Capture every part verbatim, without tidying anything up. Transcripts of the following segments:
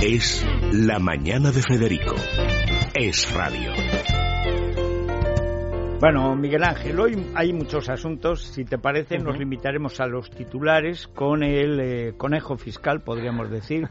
Es La Mañana de Federico. Es radio. Bueno, Miguel Ángel, hoy hay muchos asuntos. Si te parece, uh-huh. nos limitaremos a los titulares con el eh, conejo fiscal, podríamos decir.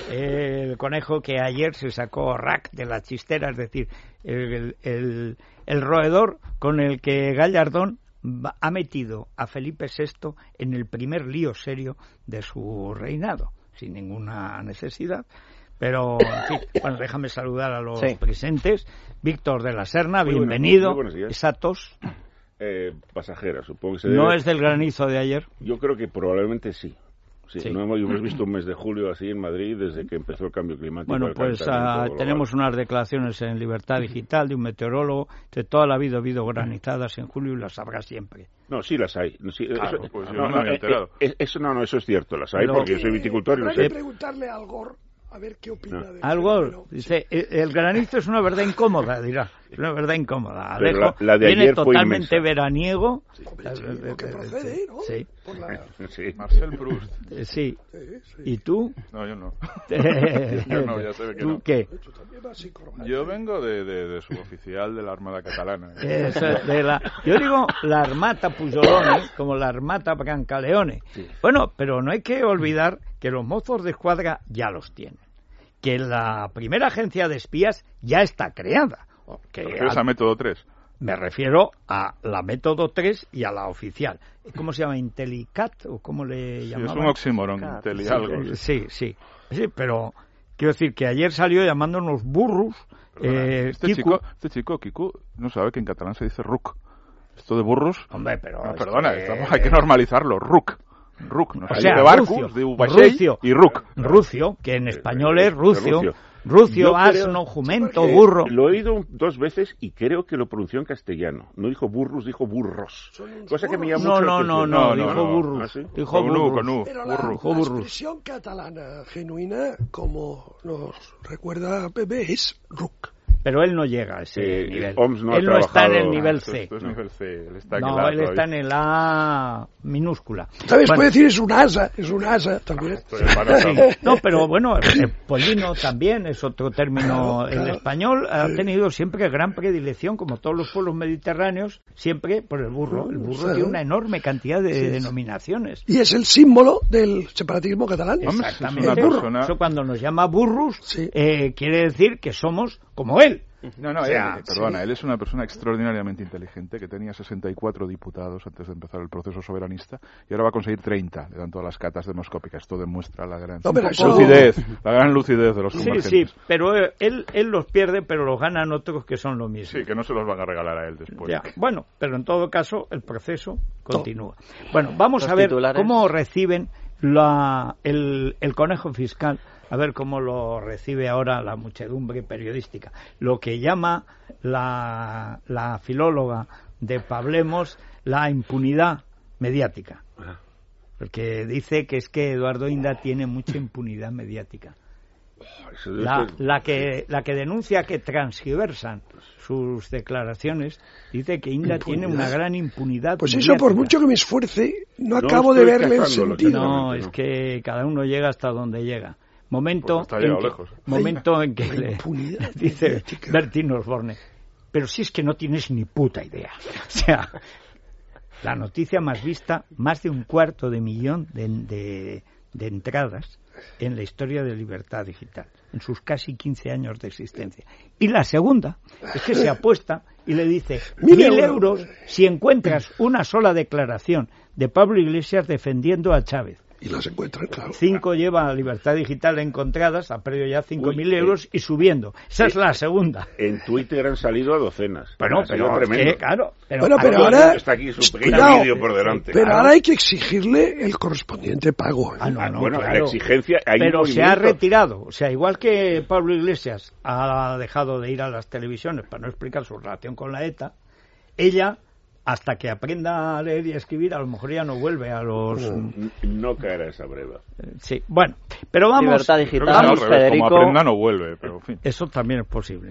El conejo que ayer se sacó rack de la chistera, es decir, el, el, el roedor con el que Gallardón ha metido a Felipe sexto en el primer lío serio de su reinado, sin ninguna necesidad. Pero, en fin, bueno, déjame saludar a los sí. presentes. Víctor de la Serna, muy bienvenido. Buenos, muy ¿Esa tos? Eh, pasajera, supongo que se ¿No debe... es del granizo de ayer? Yo creo que probablemente sí. Sí, sí. No hemos, hemos visto un mes de julio así en Madrid desde que empezó el cambio climático. Bueno, pues uh, tenemos unas declaraciones en Libertad Digital de un meteorólogo de toda la vida ha habido granizadas en julio y las habrá siempre. No, sí las hay. No, sí, claro, eso, pues yo no, no me había enterado. Eh, eso, no, no, eso es cierto, las hay. Pero, porque yo soy viticultor y lo sé. sé. Hay que preguntarle a Al Gore a ver qué opina no. de Al Gore dice, sí. el granizo es una verdad incómoda, dirá. Es una verdad incómoda. Alejo la, la de viene ayer totalmente fue veraniego. Sí, lo que procede, ¿no? Sí. Por la... sí. Marcel Proust. Sí. Sí, sí. ¿Y tú? No, yo no. yo no, ya se ve que ¿Tú no. qué? Yo vengo de, de, de suboficial de la Armada Catalana. Eso, de la, yo digo la Armata Pujolone, como la Armata Brancaleone. Sí. Bueno, pero no hay que olvidar que los mozos de escuadra ya los tienen. Que la primera agencia de espías ya está creada. ¿Te refieres a Método tres? Me refiero a la Método tres y a la oficial. ¿Cómo se llama? ¿Intelicat? ¿O cómo le llamaban? Sí, es un oxímoron, Inteli algo. Sí, sí, sí, pero quiero decir que ayer salió llamándonos burros. Eh, este, chico, este chico, Kiku, no sabe que en catalán se dice ruc. Esto de burros... Hombre, pero... No, perdona, que... estamos, hay que normalizarlo, ruc. Ruc, no o sea, de barcos, Rucio, de Rucio, y Ruc. Rucio, que en español es Rucio. Rucio, Rucio asno, jumento, burro. Lo he oído dos veces y creo que lo pronunció en castellano. No dijo burros, dijo burros. Cosa que me llamó no, mucho no, no, no, no, dijo burros. ¿Ah, sí? Dijo con burros. U, con U. Pero la, la expresión catalana genuina, como nos recuerda Pepe, es Ruc. Pero él no llega a ese eh, nivel. O M S no él no está en el nivel C. Esto es nivel C. Él está no, en el A él todavía. está en el A minúscula. ¿Sabes? Bueno. Puede decir es un asa, es un asa también. Sí. No, pero bueno, el pollino también es otro término. Claro, claro. El español ha tenido siempre gran predilección, como todos los pueblos mediterráneos, siempre por el burro. El burro sí. tiene una enorme cantidad de sí. denominaciones. Y es el símbolo del separatismo catalán. Exactamente. Es una persona... Eso cuando nos llama burros, sí. eh, quiere decir que somos como él. No, no, o sea, él, perdona, sí. él es una persona extraordinariamente inteligente que tenía sesenta y cuatro diputados antes de empezar el proceso soberanista y ahora va a conseguir treinta, le dan todas las catas demoscópicas. Esto demuestra la gran no, eso... lucidez, la gran lucidez de los sí, convergentes. Sí, sí, pero él, él los pierde, pero los ganan otros que son lo mismo. Sí, que no se los van a regalar a él después. Ya, bueno, pero en todo caso el proceso continúa. Bueno, vamos los a ver titulares. cómo reciben la, el, el conejo fiscal, a ver cómo lo recibe ahora la muchedumbre periodística. Lo que llama la, la filóloga de Pablemos la impunidad mediática. Porque dice que es que Eduardo Inda tiene mucha impunidad mediática. La, la, que, la que denuncia que transgiversan sus declaraciones dice que Inda impunidad. tiene una gran impunidad pues mediática. Eso por mucho que me esfuerce no, no acabo de verle el sentido. No, es que cada uno llega hasta donde llega. Momento, pues en, que, lejos. momento en que le dice Bertín Osborne, pero si es que no tienes ni puta idea. O sea, la noticia más vista, más de un cuarto de millón de, de, de entradas en la historia de Libertad Digital, en sus casi quince años de existencia. Y la segunda es que se apuesta y le dice mil euros si encuentras una sola declaración de Pablo Iglesias defendiendo a Chávez. Y las encuentran, claro. Cinco lleva a Libertad Digital encontradas, ha perdido ya cinco mil euros y subiendo. Esa eh, es la segunda. En Twitter han salido a docenas. Bueno, pero, pero eh, claro. Pero, bueno, pero ahora... Está aquí su pequeño vídeo por delante. Pero claro. ahora hay que exigirle el correspondiente pago. ¿eh? Ah, no, no, bueno, claro. la exigencia... Hay pero un se ha retirado. O sea, igual que Pablo Iglesias ha dejado de ir a las televisiones para no explicar su relación con la ETA, ella... hasta que aprenda a leer y a escribir, a lo mejor ya no vuelve a los... No, no caerá esa breva. Sí, bueno, pero vamos... Libertad Digital, vamos Federico... Como aprenda no vuelve, pero en fin. Eso también es posible.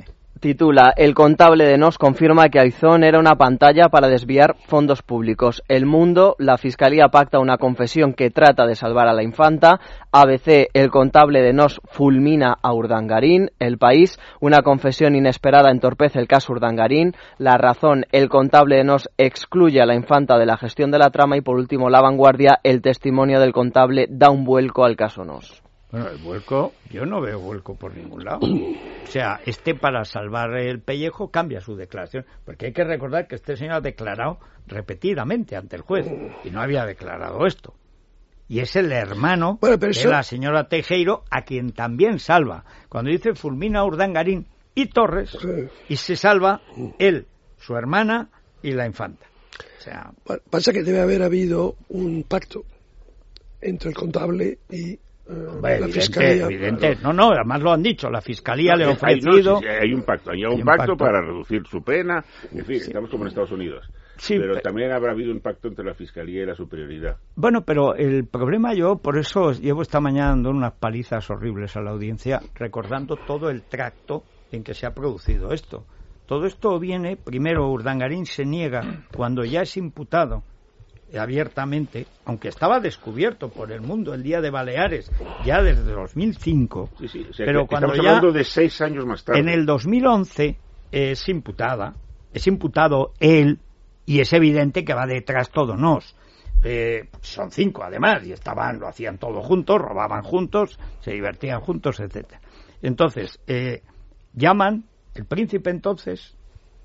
titula: El contable de Nos confirma que Aizón era una pantalla para desviar fondos públicos. El Mundo: la Fiscalía pacta una confesión que trata de salvar a la infanta. A B C: el contable de Nos fulmina a Urdangarín. El País: una confesión inesperada entorpece el caso Urdangarín. La Razón: el contable de Nos excluye a la infanta de la gestión de la trama. Y por último, La Vanguardia: el testimonio del contable da un vuelco al caso Nos. Bueno, el vuelco, yo no veo vuelco por ningún lado. O sea, este, para salvar el pellejo, cambia su declaración. Porque hay que recordar que este señor ha declarado repetidamente ante el juez y no había declarado esto. Y es el hermano bueno, de eso... la señora Teijeiro, a quien también salva. Cuando dice fulmina a Urdangarín y Torres, sí. y se salva él, su hermana y la infanta. O sea... Pasa que debe haber habido un pacto entre el contable y... Uh, Hombre, la evidente, fiscalía, evidente. claro. No, no, además lo han dicho, la fiscalía no, le ha ofrecido... Hay, no, sí, sí, hay un pacto, hay un, hay un pacto, pacto para reducir su pena, en fin, sí. estamos como en Estados Unidos. Sí, pero, pero también habrá habido un pacto entre la fiscalía y la superioridad. Bueno, pero el problema, yo por eso llevo esta mañana dando unas palizas horribles a la audiencia, recordando todo el tracto en que se ha producido esto. Todo esto viene, primero Urdangarín se niega cuando ya es imputado abiertamente, aunque estaba descubierto por El Mundo, El Día de Baleares, ya desde dos mil cinco, sí, sí, o sea, pero cuando estamos ya hablando de seis años más tarde. En el dos mil once es imputada, es imputado él, y es evidente que va detrás todo Nos. Eh, son cinco además, y estaban, lo hacían todo juntos, robaban juntos, se divertían juntos, etcétera. Entonces, eh, llaman, el príncipe entonces,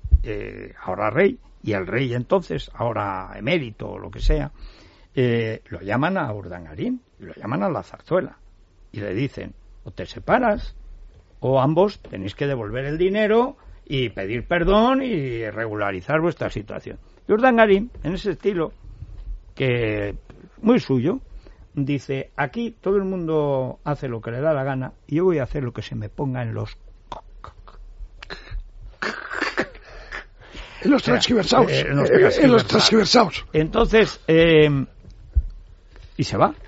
eh, ahora rey, y el rey entonces, ahora emérito o lo que sea, eh, lo llaman a Urdangarín y lo llaman a la zarzuela y le dicen, o te separas o ambos tenéis que devolver el dinero y pedir perdón y regularizar vuestra situación. Y Urdangarín, en ese estilo que muy suyo, dice, aquí todo el mundo hace lo que le da la gana y yo voy a hacer lo que se me ponga en los En los transgiversados. Eh, en los transgiversados. En los transgiversados. Entonces, eh, y se va.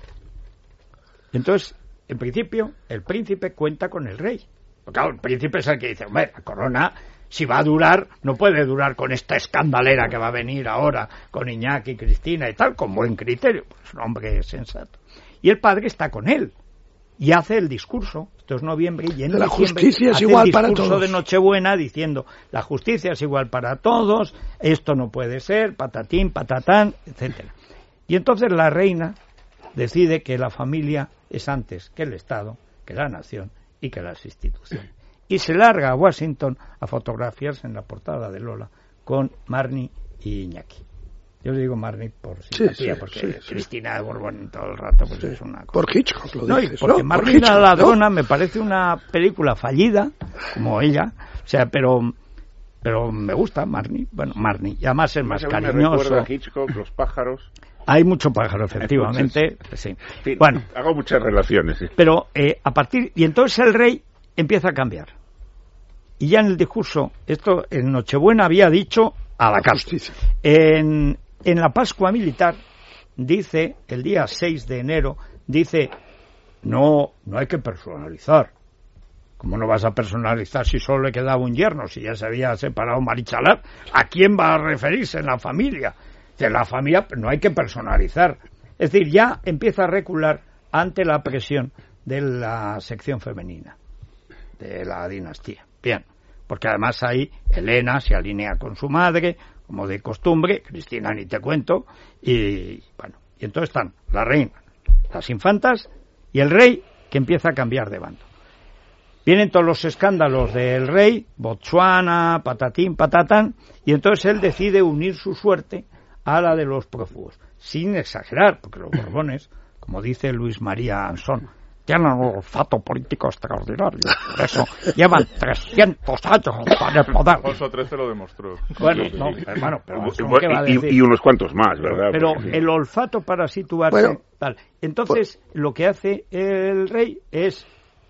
Entonces, en principio, el príncipe cuenta con el rey. Porque, claro, el príncipe es el que dice, hombre, la corona, si va a durar, no puede durar con esta escandalera que va a venir ahora, con Iñaki, Cristina y tal, con buen criterio. Pues un hombre sensato. Y el padre está con él. Y hace el discurso, esto es noviembre, y en la diciembre justicia es igual para todos. Hace el discurso de Nochebuena diciendo, la justicia es igual para todos, esto no puede ser, patatín, patatán, etcétera. Y entonces la reina decide que la familia es antes que el Estado, que la nación y que las instituciones. Y se larga a Washington a fotografiarse en la portada de Lola con Marnie y Iñaki. Yo le digo Marnie por simpatía, sí, sí, porque sí, sí. Cristina de Borbón todo el rato pues sí. es una cosa. Por Hitchcock lo no, dices, porque ¿no? Marnie Por la ladrona ¿no? me parece una película fallida, como ella, o sea, pero pero me gusta Marnie, bueno, Marnie, y además es más cariñoso. Me recuerda a Hitchcock, Los pájaros. Hay mucho pájaro, efectivamente, sí. Sí, bueno, hago muchas relaciones. Sí. Pero eh, a partir, y entonces el rey empieza a cambiar. Y ya en el discurso, esto en Nochebuena había dicho a la cárcel. En En la Pascua Militar, dice, el día seis de enero, dice, no, no hay que personalizar. ¿Cómo no vas a personalizar si solo le quedaba un yerno, si ya se había separado Marichalar? ¿A quién va a referirse en la familia? De la familia no hay que personalizar. Es decir, ya empieza a recular ante la presión de la sección femenina, de la dinastía. Bien, porque además ahí Elena se alinea con su madre, como de costumbre, Cristina ni te cuento, y bueno, y entonces están la reina, las infantas y el rey, que empieza a cambiar de bando. Vienen todos los escándalos del rey, Botsuana, patatín, patatán, y entonces él decide unir su suerte a la de los prófugos, sin exagerar, porque los Borbones, como dice Luis María Ansón, tienen un olfato político extraordinario. Por eso llevan trescientos años para el poder. Alfonso trece lo demostró. Bueno, no, hermano, pero ¿qué va a decir? Y, y unos cuantos más, ¿verdad? Pero Porque, el olfato para situarse, bueno, tal. Entonces, pues, lo que hace el rey es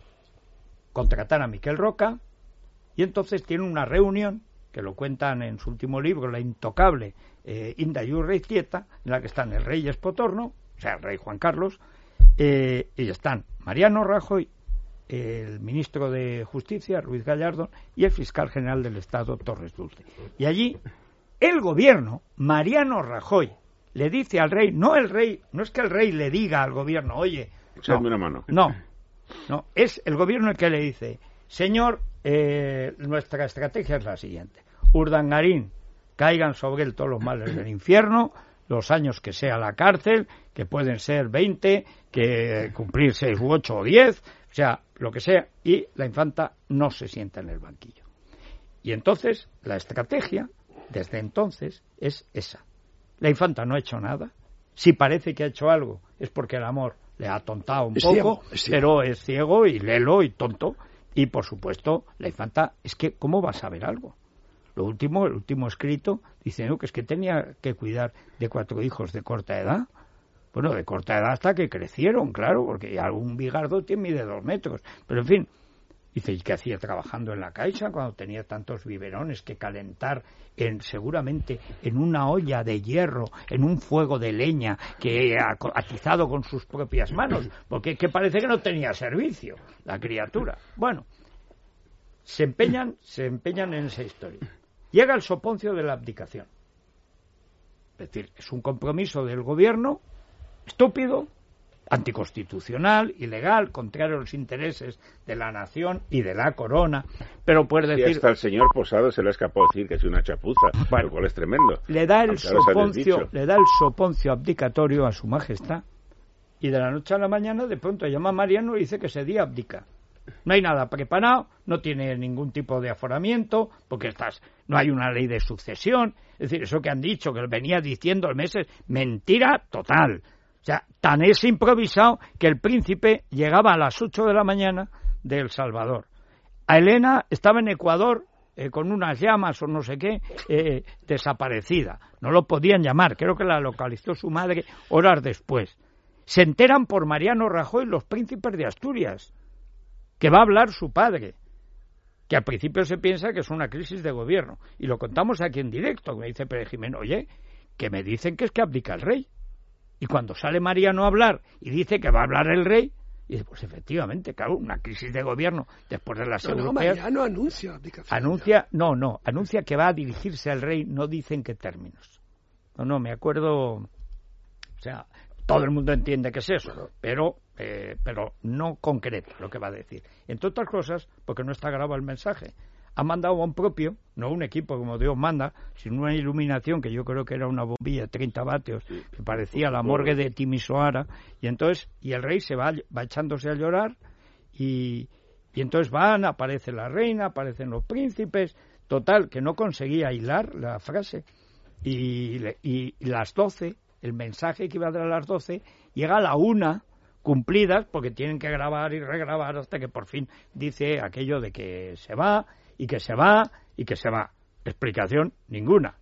contratar a Miquel Roca, y entonces tiene una reunión, que lo cuentan en su último libro, La intocable eh, Inda Yurreiztieta, en la que están el rey Espotorno, o sea, el rey Juan Carlos, eh, y están Mariano Rajoy, el ministro de Justicia, Ruiz Gallardón, y el fiscal general del Estado, Torres Dulce. Y allí el gobierno, Mariano Rajoy, le dice al rey, no el rey, no es que el rey le diga al gobierno, oye, no, una mano. no, no, es el gobierno el que le dice, señor, eh, nuestra estrategia es la siguiente, Urdangarín, caigan sobre él todos los males del infierno, los años que sea la cárcel, que pueden ser veinte, que cumplir seis u ocho o diez, o sea, lo que sea, y la infanta no se sienta en el banquillo. Y entonces, la estrategia, desde entonces, es esa. La infanta no ha hecho nada. Si parece que ha hecho algo, es porque el amor le ha atontado un es poco, ciego, es ciego. pero es ciego y lelo y tonto. Y, por supuesto, la infanta, es que, ¿cómo va a saber algo? Lo último, el último escrito, dice, no, que es que tenía que cuidar de cuatro hijos de corta edad. Bueno, de corta edad hasta que crecieron, claro, porque algún bigardo tiene mide dos metros. Pero, en fin, dice, ¿y qué hacía trabajando en la Caixa cuando tenía tantos biberones que calentar en, seguramente en una olla de hierro, en un fuego de leña que ha atizado con sus propias manos? Porque que parece que no tenía servicio la criatura. Bueno, se empeñan, se empeñan en esa historia. Llega el soponcio de la abdicación. Es decir, es un compromiso del gobierno estúpido, anticonstitucional, ilegal, contrario a los intereses de la nación y de la corona, pero puede decir... Y hasta el señor Posado se le escapó decir que es una chapuza, bueno, lo cual es tremendo. Le da el soponcio, le da el soponcio abdicatorio a su majestad, y de la noche a la mañana de pronto llama a Mariano y dice que ese día abdica. No hay nada preparado, no tiene ningún tipo de aforamiento, porque estás, no hay una ley de sucesión. Es decir, eso que han dicho, que venía diciendo el mes, es mentira total. O sea, tan es improvisado que el príncipe llegaba a las ocho de la mañana de El Salvador. A Elena estaba en Ecuador eh, con unas llamas o no sé qué, eh, desaparecida. No lo podían llamar, creo que la localizó su madre horas después. Se enteran por Mariano Rajoy los príncipes de Asturias, que va a hablar su padre, que al principio se piensa que es una crisis de gobierno. Y lo contamos aquí en directo, me dice Pérez Jiménez, oye, que me dicen que es que abdica el rey. Y cuando sale Mariano a hablar y dice que va a hablar el rey, y dice, pues efectivamente, claro, una crisis de gobierno después de las no, europeas. No, Mariano anuncia abdicación. Anuncia, no, no, anuncia que va a dirigirse al rey, no dice en qué términos. No, no, me acuerdo, o sea, todo el mundo entiende que es eso, pero, eh, pero no concreta lo que va a decir. Entre otras cosas, porque no está grabado el mensaje. Ha mandado a un propio, no un equipo como Dios manda, sino una iluminación que yo creo que era una bombilla de treinta vatios, que parecía la morgue de Timisoara, y entonces, y el rey se va, va echándose a llorar, y, y entonces van, aparece la reina, aparecen los príncipes, total, que no conseguía hilar la frase, y, y, y las doce, el mensaje que iba a dar a las doce, llega a la una, cumplidas, porque tienen que grabar y regrabar hasta que por fin dice aquello de que se va, y que se va, y que se va. Explicación ninguna.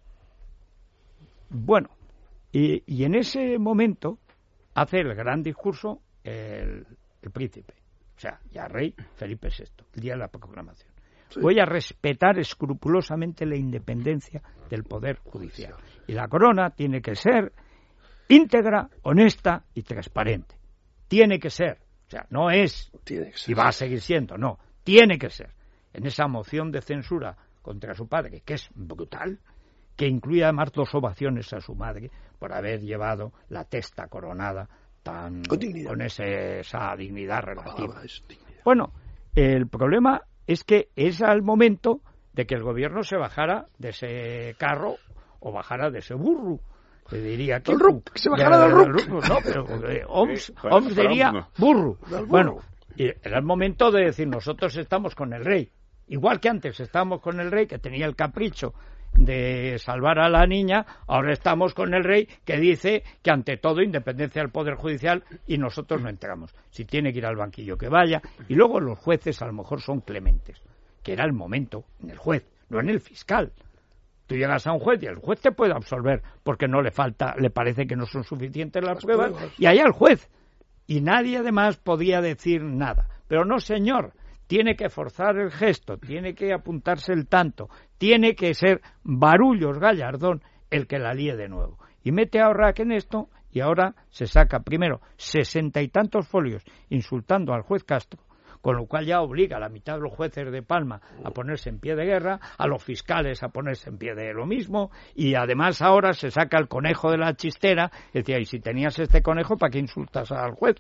Bueno, y, y en ese momento hace el gran discurso el, el príncipe, o sea, ya rey Felipe sexto, el día de la proclamación. Sí. Voy a respetar escrupulosamente la independencia del Poder Judicial. Y la corona tiene que ser íntegra, honesta y transparente. Tiene que ser. O sea, no es, tiene que ser. Y va a seguir siendo, no, tiene que ser. En esa moción de censura contra su padre, que es brutal, que incluye además dos ovaciones a su madre por haber llevado la testa coronada tan con, con ese, esa dignidad relativa. Ah, dignidad. Bueno, el problema es que es al momento de que el gobierno se bajara de ese carro o bajara de ese burro. Se diría que Rup, se bajara del Rup. No, pero eh, Oms, Oms diría burro. Bueno, y era el momento de decir, nosotros estamos con el rey. Igual que antes estábamos con el rey, que tenía el capricho de salvar a la niña, ahora estamos con el rey, que dice que ante todo independencia del Poder Judicial y nosotros no entramos. Si tiene que ir al banquillo, que vaya. Y luego los jueces a lo mejor son clementes, que era el momento en el juez, no en el fiscal. Tú llegas a un juez y el juez te puede absolver porque no le falta, le parece que no son suficientes las, las pruebas, pruebas, y allá el juez. Y nadie además podía decir nada. Pero no, señor. Tiene que forzar el gesto, tiene que apuntarse el tanto, tiene que ser Barullos Gallardón el que la líe de nuevo. Y mete a Orrac en esto y ahora se saca primero sesenta y tantos folios insultando al juez Castro, con lo cual ya obliga a la mitad de los jueces de Palma a ponerse en pie de guerra, a los fiscales a ponerse en pie de lo mismo, y además ahora se saca el conejo de la chistera, decía, y si tenías este conejo, ¿para qué insultas al juez?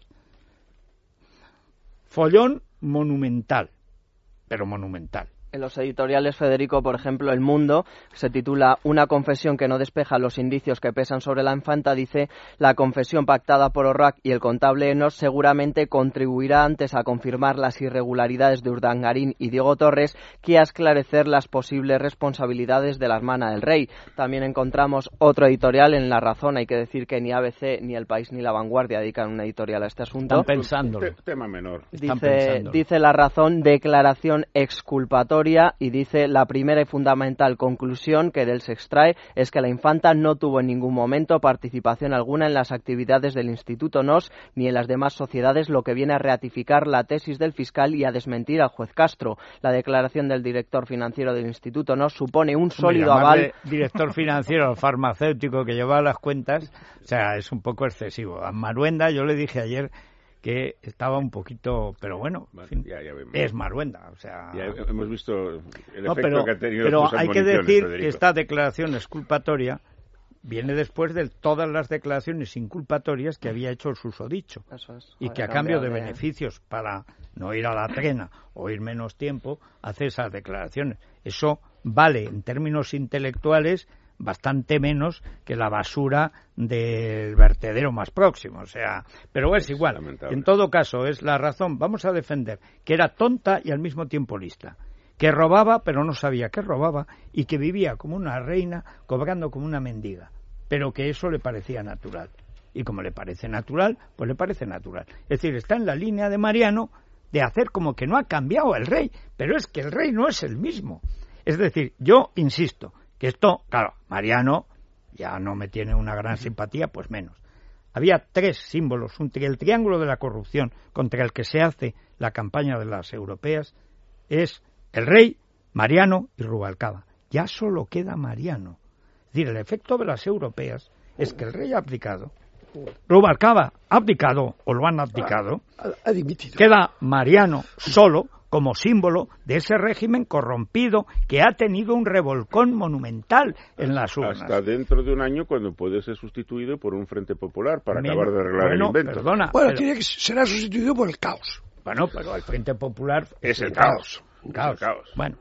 Follón monumental, pero monumental. En los editoriales, Federico, por ejemplo, El Mundo se titula Una confesión que no despeja los indicios que pesan sobre la infanta. Dice, la confesión pactada por Orrac y el contable Enos seguramente contribuirá antes a confirmar las irregularidades de Urdangarín y Diego Torres que a esclarecer las posibles responsabilidades de la hermana del rey. También encontramos otro editorial en La Razón. Hay que decir que ni A B C, ni El País, ni La Vanguardia dedican una editorial a este asunto. Están pensando. Tema menor. Dice, dice La Razón, declaración exculpatoria, y dice, la primera y fundamental conclusión que de él se extrae es que la infanta no tuvo en ningún momento participación alguna en las actividades del Instituto N O S ni en las demás sociedades, lo que viene a ratificar la tesis del fiscal y a desmentir al juez Castro. La declaración del director financiero del Instituto N O S supone un sólido Hombre, aval. Director financiero farmacéutico que lleva las cuentas, o sea, es un poco excesivo. A Maruenda yo le dije ayer que estaba un poquito, pero bueno, en fin, ya, ya es Maruenda, o sea... Ya hemos visto el no, efecto pero, que ha tenido. Pero hay que decir Federico. que esta declaración exculpatoria viene después de todas las declaraciones inculpatorias que había hecho el susodicho. Eso es. Y que a cambio de, de beneficios para no ir a la trena o ir menos tiempo, hace esas declaraciones. Eso vale en términos intelectuales bastante menos que la basura del vertedero más próximo, o sea, pero es, es igual. Lamentable. En todo caso, es La Razón. Vamos a defender que era tonta y al mismo tiempo lista, que robaba pero no sabía que robaba y que vivía como una reina cobrando como una mendiga, pero que eso le parecía natural. Y como le parece natural, pues le parece natural. Es decir, está en la línea de Mariano de hacer como que no ha cambiado el rey, pero es que el rey no es el mismo. Es decir, yo insisto, que esto, claro, Mariano ya no me tiene una gran simpatía, pues menos. Había tres símbolos, un tri- el triángulo de la corrupción contra el que se hace la campaña de las europeas es el rey, Mariano y Rubalcaba. Ya solo queda Mariano. Es decir, el efecto de las europeas es que el rey ha abdicado, Rubalcaba ha abdicado o lo han abdicado, ha dimitido. Queda Mariano solo como símbolo de ese régimen corrompido que ha tenido un revolcón monumental en las urnas. Hasta dentro de un año, cuando puede ser sustituido por un Frente Popular para Men- acabar de arreglar bueno, el invento. Perdona, bueno, pero, tiene que será sustituido por el caos. Bueno, pero el Frente Popular es el caos. caos. Es el caos. Bueno,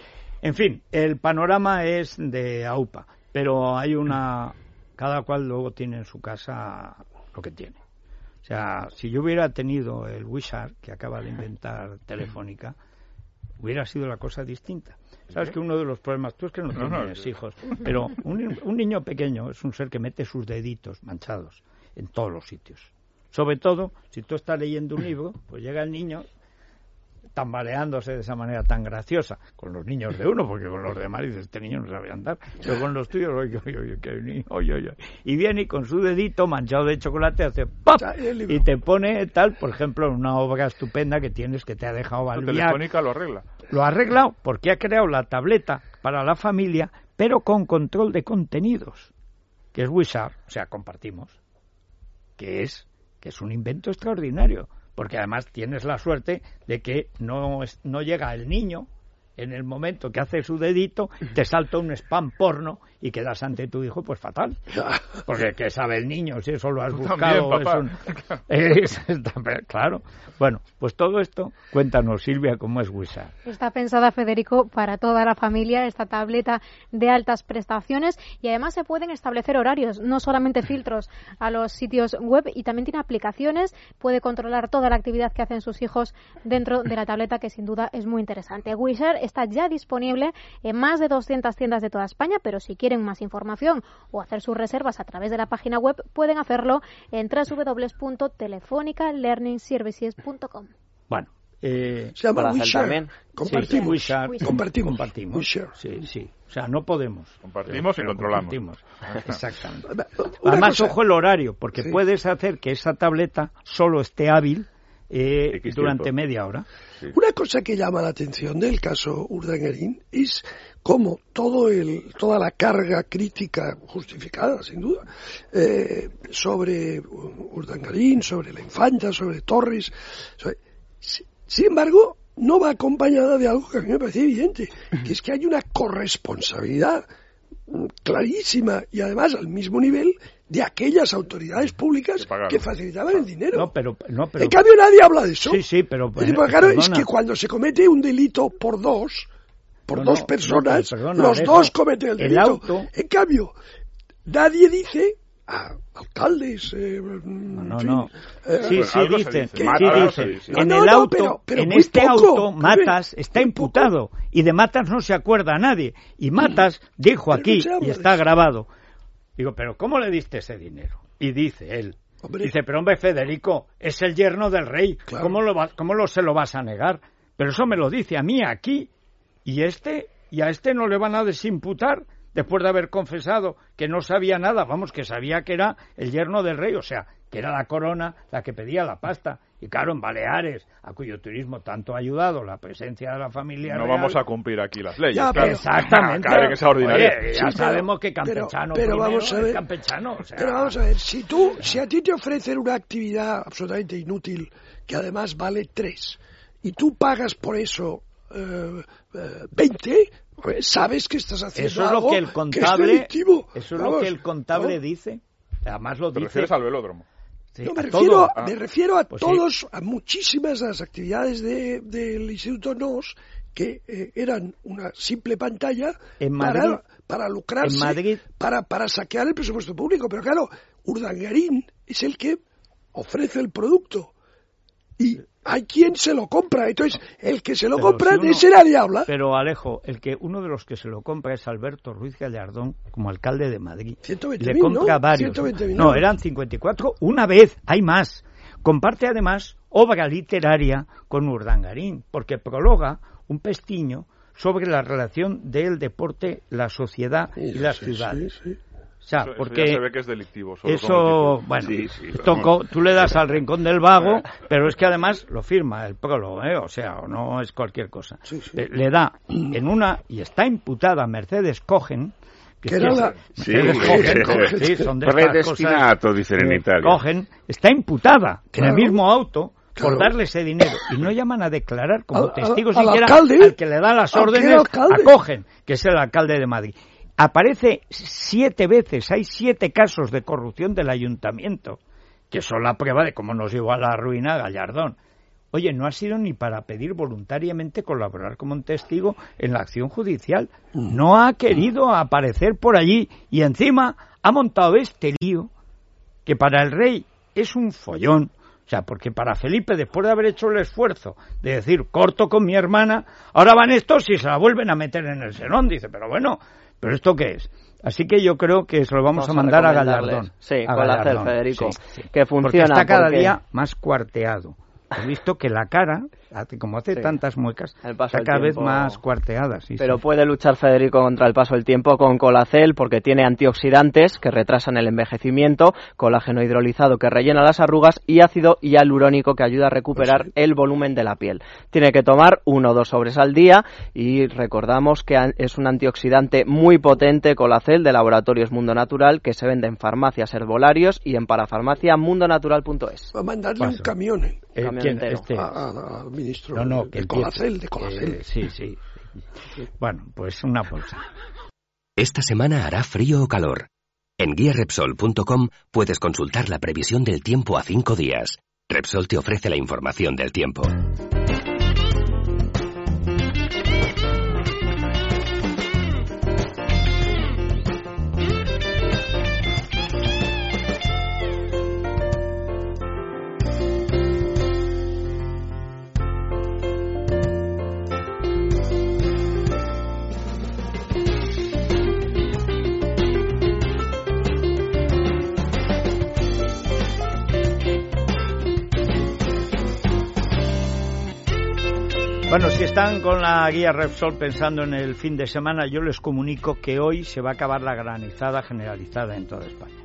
en fin, el panorama es de AUPA, pero hay una... Cada cual luego tiene en su casa lo que tiene. O sea, si yo hubiera tenido el Wishart que acaba de inventar Telefónica, hubiera sido la cosa distinta. Sabes que uno de los problemas, tú es que no tienes no, no, hijos, pero un, un niño pequeño es un ser que mete sus deditos manchados en todos los sitios. Sobre todo, si tú estás leyendo un libro, pues llega el niño tambaleándose de esa manera tan graciosa, con los niños de uno, porque con los demás dices, este niño no sabe andar, pero con los tuyos, oye, oye, oye, que niño, oye, oye, y viene y con su dedito manchado de chocolate hace ¡pop! Y te pone tal, por ejemplo, una obra estupenda que tienes que te ha dejado balbiar. Telefónica lo arregla. Lo ha arreglado porque ha creado la tableta para la familia, pero con control de contenidos, que es Wishart, o sea, compartimos, que es, que es un invento extraordinario. Porque además tienes la suerte de que no, es, no llega el niño en el momento que hace su dedito, te salta un spam porno y quedas ante tu hijo pues fatal. Porque ¿qué sabe el niño si eso lo has buscado? También, papá. Es un, es, claro. Bueno, pues todo esto, cuéntanos, Silvia, cómo es Wishart. Está pensada, Federico, para toda la familia, esta tableta de altas prestaciones, y además se pueden establecer horarios, no solamente filtros a los sitios web, y también tiene aplicaciones, puede controlar toda la actividad que hacen sus hijos dentro de la tableta, que sin duda es muy interesante. Wishart está ya disponible en más de doscientas tiendas de toda España, pero si quieren más información o hacer sus reservas a través de la página web, pueden hacerlo en doble u doble u doble u punto telefonica learning services punto com. Bueno, eh, se llama Wishart. Compartimos. Sí, Wishart. Compartimos. Compartimos. Wishart. Sí, sí. O sea, no podemos. Compartimos pero, y pero controlamos. Compartimos. Exactamente. Además, cosa... ojo el horario, porque sí. puedes hacer que esa tableta solo esté hábil Eh, durante tiempo? media hora. Sí. Una cosa que llama la atención del caso Urdangarín es cómo todo el, toda la carga crítica, justificada sin duda, eh, sobre Urdangarín, sobre la infanta, sobre Torres, sobre, se, Sin embargo, no va acompañada de algo que a mí me parece evidente, que es que hay una corresponsabilidad clarísima y además al mismo nivel de aquellas autoridades públicas que facilitaban el dinero. No, pero, no, pero, en cambio nadie habla de eso. Sí, sí, pero... Es decir, claro, es que cuando se comete un delito por dos, por no, dos no, personas, no, perdona, los Alejo, dos cometen el delito. El auto... En cambio, nadie dice... a alcaldes eh, no no, fin, no. Eh, sí pues sí dice, que, sí, dice. dice. en no, el no, auto pero, pero en este poco, auto Matas está imputado poco. Y de Matas no se acuerda a nadie y Matas mm. dijo pero aquí no y está grabado, digo, pero ¿cómo le diste ese dinero? Y dice él, hombre. Dice, pero hombre, Federico es el yerno del rey, claro. ¿Cómo lo va, cómo lo se lo vas a negar? Pero eso me lo dice a mí aquí y este y a este no le van a desimputar después de haber confesado que no sabía nada, vamos, que sabía que era el yerno del rey, o sea, que era la corona la que pedía la pasta. Y claro, en Baleares, a cuyo turismo tanto ha ayudado la presencia de la familia no real, vamos a cumplir aquí las leyes. Ya, claro. Exactamente. Claro que sea ordinario. Oye, ya sí, sabemos que campechano pero, pero vamos a ver, es campechano. O sea, pero vamos a ver, si tú, si a ti te ofrecen una actividad absolutamente inútil, que además vale tres, y tú pagas por eso eh, eh, veinte... Pues sabes que estás haciendo eso es algo lo que el contable, que es eso es Vamos, lo que el contable ¿no? dice. Además lo ¿Te dice. refieres al velódromo? Sí, no, me, refiero, ah. me refiero a pues todos, sí. a muchísimas de las actividades de, del Instituto N O S que eh, eran una simple pantalla en Madrid, para, para lucrarse, en Madrid, para, para saquear el presupuesto público. Pero claro, Urdangarín es el que ofrece el producto y hay quien se lo compra, entonces el que se lo pero compra si uno, de ese nadie habla. Pero Alejo, el que uno de los que se lo compra es Alberto Ruiz Gallardón como alcalde de Madrid. ciento veinte Le mil, compra ¿no? varios. ciento veinte mil, no, no, eran cincuenta y cuatro una vez, hay más. Comparte además obra literaria con Urdangarín, porque prologa un pestiño sobre la relación del deporte, la sociedad sí, y las sí, ciudades. Sí, sí. O sea, eso, porque eso ya se ve que es delictivo. Eso, bueno, sí, sí, toco, tú le das al rincón del vago, pero es que además lo firma el prólogo, ¿eh? O sea, no es cualquier cosa. Sí, sí. Le, le da en una, y está imputada Mercedes Cogen, que, que era la... Sí, Cogen, Cogen, sí, son de predestinato, dicen en Italia. Cogen, está imputada claro. en el mismo auto por Claro. darle ese dinero y no llaman a declarar como Al- testigo al siquiera alcalde, al que le da las al que órdenes era alcalde. a Cogen, que es el alcalde de Madrid. Aparece siete veces, hay siete casos de corrupción del ayuntamiento, que son la prueba de cómo nos llevó a la ruina Gallardón. Oye, no ha sido ni para pedir voluntariamente colaborar como un testigo en la acción judicial. No ha querido aparecer por allí y encima ha montado este lío que para el rey es un follón. O sea, porque para Felipe, después de haber hecho el esfuerzo de decir, corto con mi hermana, ahora van estos y se la vuelven a meter en el senón. Dice, pero bueno, ¿pero esto qué es? Así que yo creo que se lo vamos, vamos a mandar a, a Gallardón. Sí, a con la Gallardón, Federico, sí, sí. que funciona. Porque está cada porque... día más cuarteado. He visto que la cara, como hace sí. tantas muecas, está cada vez más cuarteada. Sí, Pero sí. puede luchar Federico contra el paso del tiempo con Colacel porque tiene antioxidantes que retrasan el envejecimiento, colágeno hidrolizado que rellena las arrugas y ácido hialurónico que ayuda a recuperar pues sí. el volumen de la piel. Tiene que tomar uno o dos sobres al día y recordamos que es un antioxidante muy potente, Colacel, de Laboratorios Mundo Natural, que se vende en farmacias herbolarios y en parafarmacia mundonatural punto es. Va a mandarle un camión. ¿eh? Eh, ¿quién? Este... Al ministro no, no, de, de Colacel, de Colacel. Eh, sí, sí. Bueno, pues una bolsa. Esta semana hará frío o calor. En guía repsol punto com puedes consultar la previsión del tiempo a cinco días. Repsol te ofrece la información del tiempo. Bueno, si están con la guía Repsol pensando en el fin de semana, yo les comunico que hoy se va a acabar la granizada generalizada en toda España.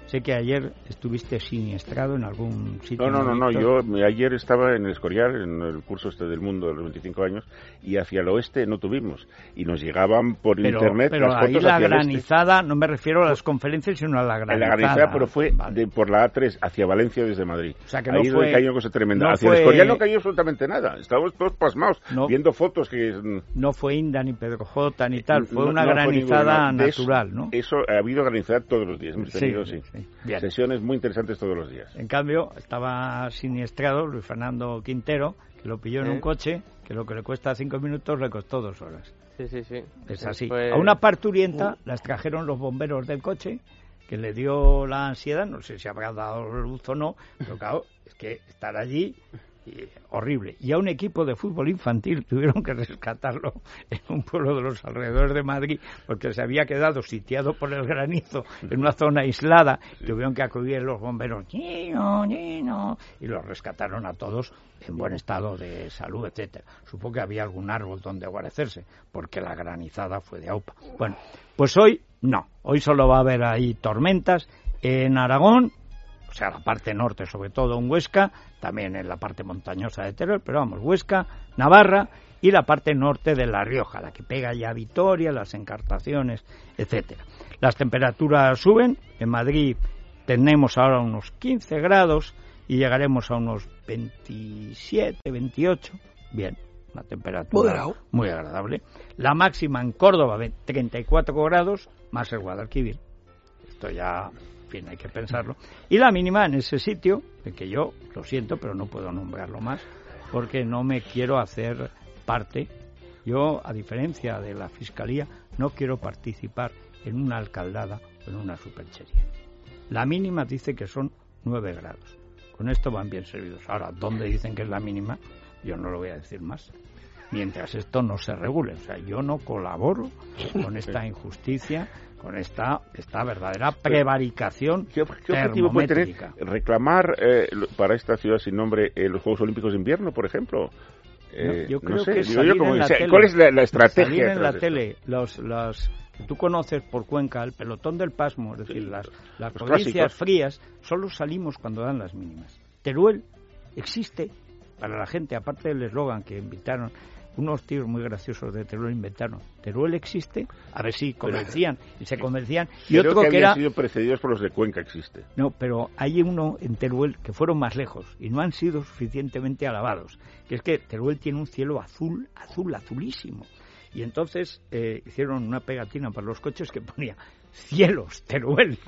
Sé que ayer estuviste siniestrado en algún sitio. No, no, no, no, yo ayer estaba en el Escorial, en el curso este del mundo de los veinticinco años, y hacia el oeste no tuvimos. Y nos llegaban por pero, internet pero las ahí fotos la hacia granizada, el este. No me refiero a las conferencias, sino a la granizada. La granizada, pero fue vale. de, por la A tres hacia Valencia desde Madrid. O sea, que ahí no fue, cayó cosa tremenda. No hacia fue, el Escorial no cayó absolutamente nada. Estábamos todos pasmados, no, viendo fotos que... No fue Inda ni Pedro J ni tal, fue no, una no granizada fue ninguna, natural, eso, ¿no? Eso, ha habido granizada todos los días. Hemos tenido, sí, sí, sí. Bien. Sesiones muy interesantes todos los días. En cambio, estaba siniestrado Luis Fernando Quintero, que lo pilló en ¿Eh? un coche, que lo que le cuesta cinco minutos le costó dos horas. Sí, sí, sí. Es así. Fue... A una parturienta uh. la extrajeron los bomberos del coche, que le dio la ansiedad, no sé si habrá dado luz o no, pero claro, es que estar allí... horrible. Y a un equipo de fútbol infantil tuvieron que rescatarlo en un pueblo de los alrededores de Madrid porque se había quedado sitiado por el granizo en una zona aislada. Sí. Tuvieron que acudir los bomberos Gino, Gino, y los rescataron a todos en buen estado de salud, etcétera. Supongo que había algún árbol donde guarecerse porque la granizada fue de aupa. Bueno, pues hoy no. Hoy solo va a haber ahí tormentas en Aragón, o sea, la parte norte, sobre todo en Huesca, también en la parte montañosa de Teruel, pero vamos, Huesca, Navarra y la parte norte de La Rioja, la que pega ya a Vitoria, las Encartaciones, etcétera. Las temperaturas suben, en Madrid tenemos ahora unos quince grados y llegaremos a unos veintisiete, veintiocho, bien, una temperatura moderado, muy agradable. La máxima en Córdoba, treinta y cuatro grados, más el Guadalquivir. Esto ya... En fin, hay que pensarlo. Y la mínima en ese sitio, de que yo lo siento, pero no puedo nombrarlo más, porque no me quiero hacer parte. Yo, a diferencia de la Fiscalía, no quiero participar en una alcaldada o en una superchería. La mínima dice que son nueve grados. Con esto van bien servidos. Ahora, ¿dónde dicen que es la mínima? Yo no lo voy a decir más. Mientras esto no se regule. O sea, yo no colaboro con esta injusticia, con esta esta verdadera prevaricación ¿Qué, qué objetivo puede tener reclamar eh, para esta ciudad sin nombre eh, los Juegos Olímpicos de Invierno, por ejemplo? Eh, no, yo creo no sé, que digo yo como, en la o sea, tele, ¿cuál es la, la estrategia? Salir en la tele, los, los que tú conoces por Cuenca, el pelotón del pasmo, es decir, sí, las, las provincias clásicos. Frías, solo salimos cuando dan las mínimas. Teruel existe para la gente, aparte del eslogan que invitaron. Unos tíos muy graciosos de Teruel inventaron. Teruel existe, a ver si convencían, y se convencían. Y Creo otro que, que habían era... sido precedidos por los de Cuenca existe. No, pero hay uno en Teruel que fueron más lejos y no han sido suficientemente alabados. Que es que Teruel tiene un cielo azul, azul, azulísimo. Y entonces eh, hicieron una pegatina para los coches que ponía Cielos, Teruel.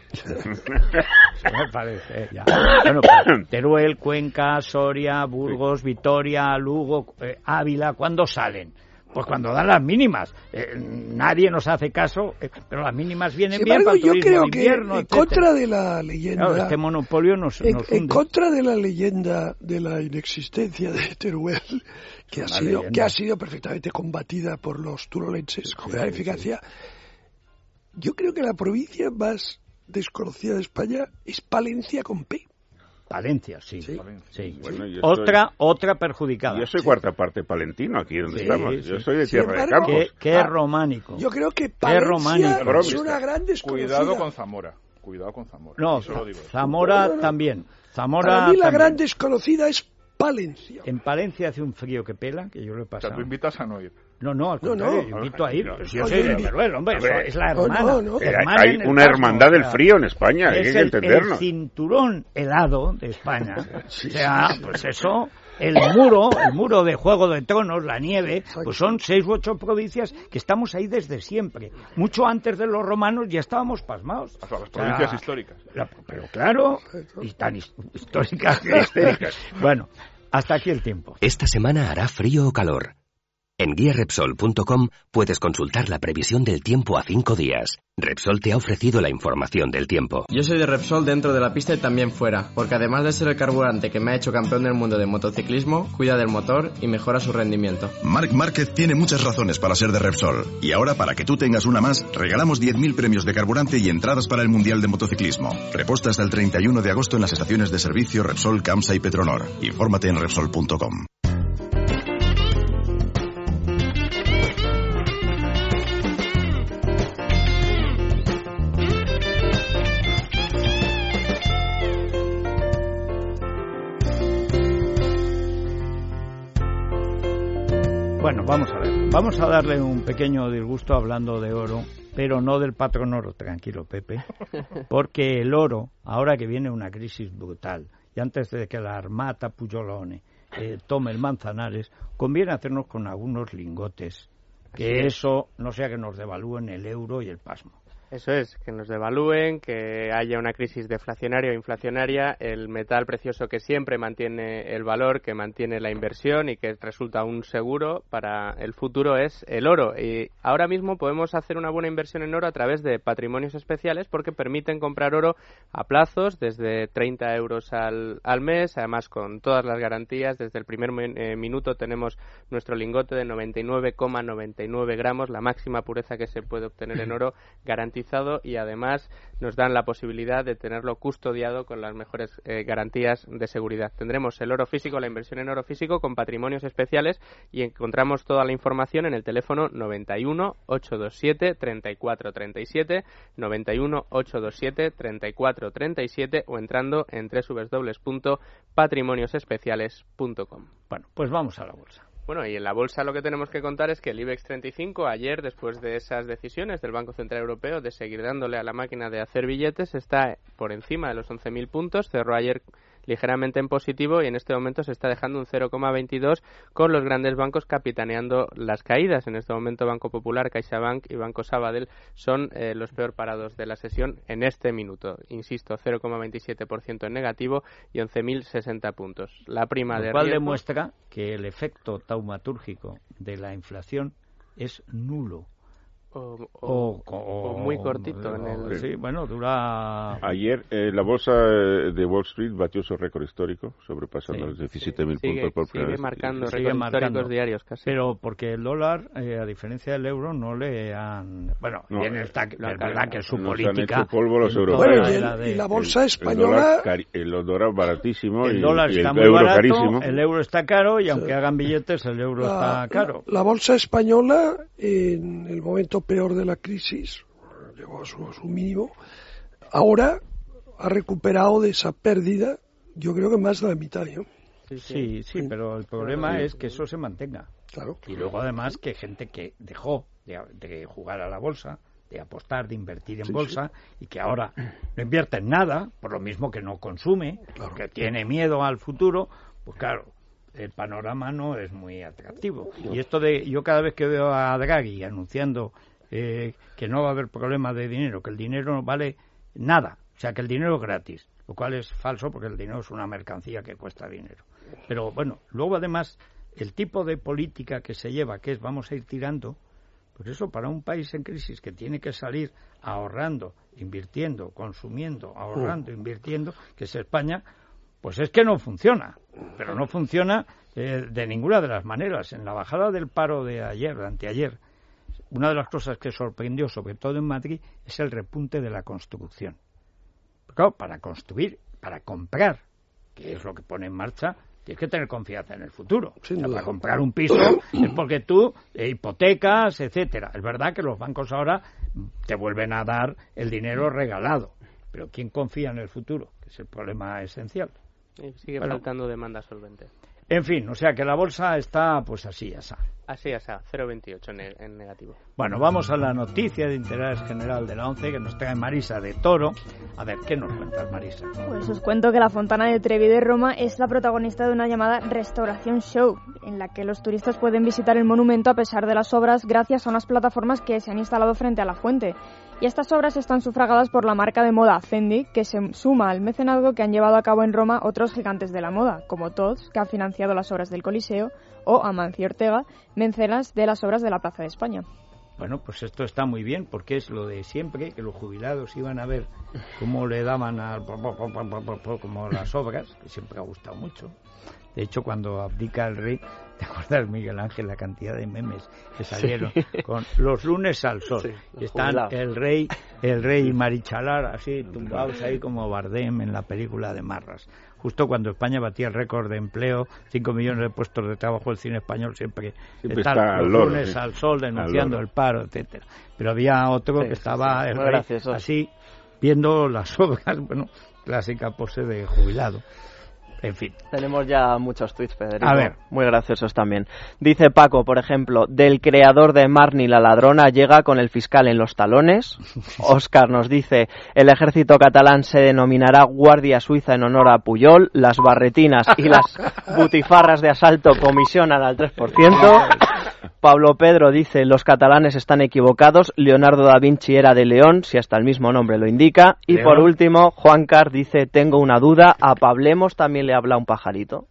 Se me parece, ya. Bueno, pues, Teruel, Cuenca, Soria, Burgos, Vitoria, Lugo, eh, Ávila, ¿cuándo salen? Pues cuando dan las mínimas. Eh, nadie nos hace caso, eh, pero las mínimas vienen Sin bien embargo, para el turismo yo creo de que invierno, en etcétera. Contra de la leyenda... Claro, este monopolio nos, en, nos en hunde. contra de la leyenda de la inexistencia de Teruel, que ha, sido, que ha sido perfectamente combatida por los turolenses con gran eficacia, yo creo que la provincia más desconocida de España es Palencia con P. Palencia, sí. sí. sí. Bueno, otra soy, otra perjudicada. Yo soy sí. cuarta parte palentino aquí donde sí, estamos. Yo sí. soy de Tierra embargo, de Campos. Qué, qué ah, románico. Yo creo que Palencia es una gran desconocida. Cuidado con Zamora. Cuidado con Zamora. No, Eso lo digo. Zamora no, no, no. también. Zamora Para mí la también. gran desconocida es Palencia. En Palencia hace un frío que pela, que yo lo he pasado. O sea, tú invitas a no ir. No, no, al contrario, no, no. yo invito a ir. No, pues yo no, soy no, de no. Teruel, hombre, eso es la no, hermana. no, no. hermana Hay en el una Pasmo, hermandad o sea, del frío en España, hay es que el, entenderlo. el cinturón helado de España. Sí, o sea, sí, sí. pues eso, el muro, el muro de Juego de Tronos, la nieve, pues son seis u ocho provincias que estamos ahí desde siempre. Mucho antes de los romanos ya estábamos pasmados. O sea, las provincias o sea, históricas. La, pero claro, y tan his- históricas que histéricas. Bueno, hasta aquí el tiempo. Esta semana hará frío o calor. En guía repsol punto com puedes consultar la previsión del tiempo a cinco días. Repsol te ha ofrecido la información del tiempo. Yo soy de Repsol dentro de la pista y también fuera, porque además de ser el carburante que me ha hecho campeón del mundo de motociclismo, cuida del motor y mejora su rendimiento. Marc Márquez tiene muchas razones para ser de Repsol. Y ahora, para que tú tengas una más, regalamos diez mil premios de carburante y entradas para el Mundial de Motociclismo. Reposta hasta el treinta y uno de agosto en las estaciones de servicio Repsol, Camsa y Petronor. Infórmate en repsol punto com. Bueno, vamos a ver. Vamos a darle un pequeño disgusto hablando de oro, pero no del patrón oro, tranquilo, Pepe, porque el oro, ahora que viene una crisis brutal, y antes de que la Armata Pujolone eh, tome el Manzanares, conviene hacernos con algunos lingotes, que eso no sea que nos devalúen el euro y el pasmo. Eso es, que nos devalúen, que haya una crisis deflacionaria o inflacionaria, el metal precioso que siempre mantiene el valor, que mantiene la inversión y que resulta un seguro para el futuro es el oro. Y ahora mismo podemos hacer una buena inversión en oro a través de patrimonios especiales porque permiten comprar oro a plazos desde treinta euros al, al mes, además con todas las garantías. Desde el primer eh, minuto tenemos nuestro lingote de noventa y nueve coma noventa y nueve gramos, la máxima pureza que se puede obtener en oro, garantizada, y además nos dan la posibilidad de tenerlo custodiado con las mejores eh, garantías de seguridad. Tendremos el oro físico, la inversión en oro físico con patrimonios especiales y encontramos toda la información en el teléfono noventa y uno, ochocientos veintisiete, treinta y cuatro treinta y siete, noventa y uno, ochocientos veintisiete, treinta y cuatro treinta y siete o entrando en doble u doble u doble u punto patrimonios especiales punto com. Bueno, pues vamos a la bolsa. Bueno, y en la bolsa lo que tenemos que contar es que el IBEX treinta y cinco ayer, después de esas decisiones del Banco Central Europeo de seguir dándole a la máquina de hacer billetes, está por encima de los once mil puntos, cerró ayer ligeramente en positivo y en este momento se está dejando un cero coma veintidós con los grandes bancos capitaneando las caídas. En este momento Banco Popular, CaixaBank y Banco Sabadell son eh, los peor parados de la sesión en este minuto. Insisto, cero coma veintisiete por ciento en negativo y once mil sesenta puntos. La prima de riesgo... Lo cual demuestra que el efecto taumatúrgico de la inflación es nulo. O, o, o, o muy cortito. O, en el... Sí, bueno, dura... Ayer eh, la bolsa de Wall Street batió su récord histórico, sobrepasando sí, los diecisiete mil sí, puntos por primera vez. Sigue marcando sí, récords históricos diarios casi. Pero porque el dólar, eh, a diferencia del euro, no le han... Bueno, no, bien está, es verdad que su política... Han hecho polvo los europeos. Bueno, y, el, de, y la bolsa el, española... El dólar, el baratísimo el y, dólar y está el muy euro barato, carísimo. El euro está caro y aunque sí. hagan billetes, el euro la, está caro. La, la bolsa española, en el momento peor de la crisis, llegó a su, a su mínimo, ahora ha recuperado de esa pérdida, yo creo que más de la mitad, ¿no? Sí, sí, sí, pero el problema sí. es que eso se mantenga. Claro. Y luego además que gente que dejó de, de jugar a la bolsa, de apostar, de invertir en sí, bolsa, sí. y que ahora no invierte en nada, por lo mismo que no consume, claro. que tiene miedo al futuro, pues claro, el panorama no es muy atractivo. No. Y esto de, yo cada vez que veo a Draghi anunciando Eh, que no va a haber problema de dinero, que el dinero no vale nada, o sea, que el dinero es gratis, lo cual es falso porque el dinero es una mercancía que cuesta dinero. Pero bueno, luego además, el tipo de política que se lleva, que es vamos a ir tirando, pues eso para un país en crisis que tiene que salir ahorrando, invirtiendo, consumiendo, ahorrando, invirtiendo, que es España, pues es que no funciona, pero no funciona eh, de ninguna de las maneras. En la bajada del paro de ayer, de anteayer, una de las cosas que sorprendió, sobre todo en Madrid, es el repunte de la construcción. Pero claro, para construir, para comprar, que es lo que pone en marcha, tienes que tener confianza en el futuro. O sea, para comprar un piso es porque tú eh, hipotecas, etcétera. Es verdad que los bancos ahora te vuelven a dar el dinero regalado, pero ¿quién confía en el futuro? Que es el problema esencial. Sí, sigue bueno, faltando demanda solvente. En fin, o sea que la bolsa está pues así, así. Así, así, cero coma veintiocho en, en negativo. Bueno, vamos a la noticia de interés general de la ONCE que nos trae Marisa de Toro. A ver, ¿qué nos cuentas, Marisa? Pues os cuento que la Fontana de Trevi de Roma es la protagonista de una llamada Restauración Show, en la que los turistas pueden visitar el monumento a pesar de las obras gracias a unas plataformas que se han instalado frente a la fuente. Y estas obras están sufragadas por la marca de moda Fendi, que se suma al mecenazgo que han llevado a cabo en Roma otros gigantes de la moda, como Tod's, que ha financiado las obras del Coliseo, o Amancio Ortega, mecenas de las obras de la Plaza de España. Bueno, pues esto está muy bien, porque es lo de siempre, que los jubilados iban a ver cómo le daban a, como las obras, que siempre ha gustado mucho. De hecho, cuando abdica el rey, ¿te acuerdas, Miguel Ángel, la cantidad de memes que salieron sí. con los lunes al sol? Sí, y están jubilados. el rey el rey y Marichalar así tumbados ahí como Bardem en la película de Marras. Justo cuando España batía el récord de empleo, cinco millones de puestos de trabajo, el cine español siempre, siempre está, está los lunes sí. al sol denunciando al el paro, etcétera. Pero había otro sí, que estaba sí, sí. el rey así viendo las obras, bueno, clásica pose de jubilado. En fin. Tenemos ya muchos tweets, Federico. A ver. Muy graciosos también. Dice Paco, por ejemplo, del creador de Marnie la ladrona llega con el fiscal en los talones. Óscar nos dice, el ejército catalán se denominará Guardia Suiza en honor a Puyol. Las barretinas y las butifarras de asalto comisionan al tres por ciento. Pablo Pedro dice, los catalanes están equivocados, Leonardo da Vinci era de León, si hasta el mismo nombre lo indica. Y León. Por último, Juan Car dice, tengo una duda, ¿a Pablemos también le habla un pajarito?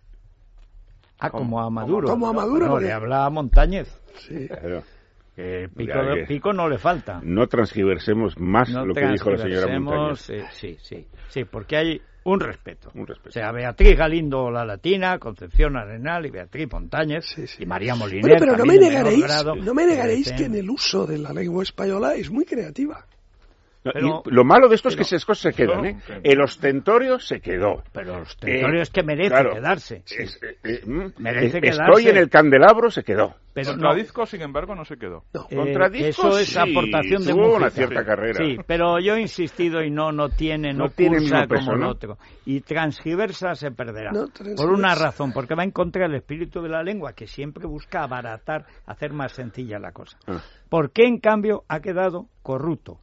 Ah, como a Maduro. Como a Maduro. No, le habla a Montañez. Sí. Claro. Que pico, que pico no le falta. No transgiversemos más no lo que dijo la señora Montañez. Eh, sí, sí, sí, porque hay un respeto. Un respeto. O sea, Beatriz Galindo, la latina, Concepción Arenal y Beatriz Montañez sí, sí. y María Moliner. Bueno, pero no me negaréis, grado, no me negaréis que en el uso de la lengua española es muy creativa. Pero, lo malo de esto es que esas cosas se quedan, ¿eh? El ostentorio se quedó. Pero el ostentorio eh, es que merece claro, quedarse. Es, eh, eh, merece eh, quedarse. Estoy en el candelabro, se quedó. Pero Contradisco, no. sin embargo, no se quedó. No. Eh, Contradisco, eso es sí, aportación de tuvo música. una cierta carrera. Sí, pero yo he insistido y no, no tiene, no, no tiene cursa peso, como ¿no? el otro. Y transgiversa se perderá. No, por una razón, porque va en contra del espíritu de la lengua, que siempre busca abaratar, hacer más sencilla la cosa. Ah. ¿Por qué, en cambio, ha quedado corrupto?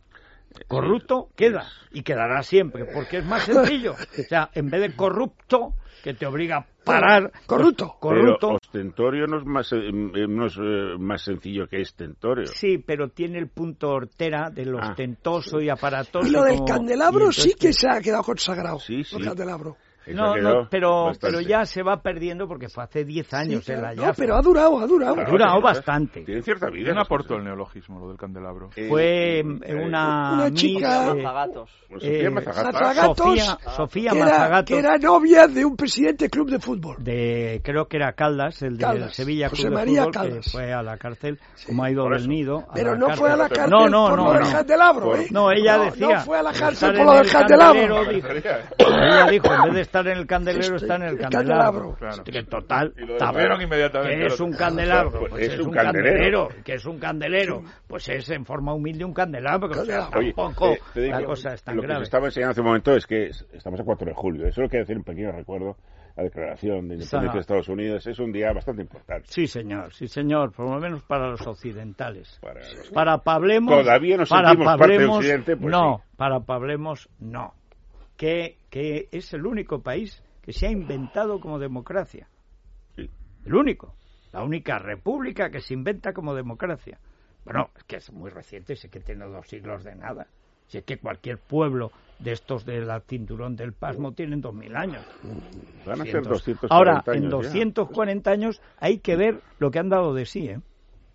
Corrupto queda y quedará siempre porque es más sencillo. O sea, en vez de corrupto que te obliga a parar, corrupto. Pues, corrupto. Pero ostentorio no es más eh, no es eh, más sencillo que estentorio. Sí, pero tiene el punto hortera del ostentoso ah. y aparatoso. Y lo del como, candelabro sí que se ha quedado consagrado. Sí, sí. El candelabro. No, no, pero, pero ya se va perdiendo porque fue hace diez años sí, claro. el hallazgo. No, pero ha durado, ha durado. Ha durado bastante. Tiene cierta vida. ¿Quién aportó el neologismo, lo del candelabro? Eh, fue eh, una, una chica... Miss, Mazagatos. Eh, Sofía Mazagatos. Sofía, Sofía que Mazagatos. Era, que era novia de un presidente club de fútbol. De, creo que era Caldas, el de Caldas, Sevilla José Club de María Fútbol, Caldas. Que fue a la cárcel, sí, como ha ido del nido. Pero no cárcel. Fue a la cárcel no, no, por no, lo del no. candelabro, ¿eh? No, ella no, decía... No fue a la cárcel por lo del candelabro. Dijo, ella dijo, en vez de estar en el candelero, está en el candelabro. Claro. Que total, taparon inmediatamente. ¿Qué es un candelabro? Pues, pues es, es un un candelero. candelero. ¿Qué es un candelero? Pues es en forma humilde un candelabro. O sea, Oye, tampoco te, te digo, la cosa es tan lo grave. Lo que os estaba enseñando hace un momento es que estamos a cuatro de julio. Eso lo quiero decir un pequeño recuerdo. La declaración de independencia de Estados Unidos es un día bastante importante. Sí, señor, sí, señor, por lo menos para los occidentales. Para, los... para Pablemos... Todavía nos para sentimos Pablemos, parte de Occidente, pues no, sí. Para Pablemos, no. Que, que es el único país que se ha inventado como democracia. Sí. El único. La única república que se inventa como democracia. Bueno, es que es muy reciente, sé que tiene dos siglos de nada. Si es que cualquier pueblo de estos del cinturón del pasmo tienen dos mil años. Van a ser doscientos cuarenta Ahora, años en doscientos cuarenta ya. Años hay que ver lo que han dado de sí, ¿eh?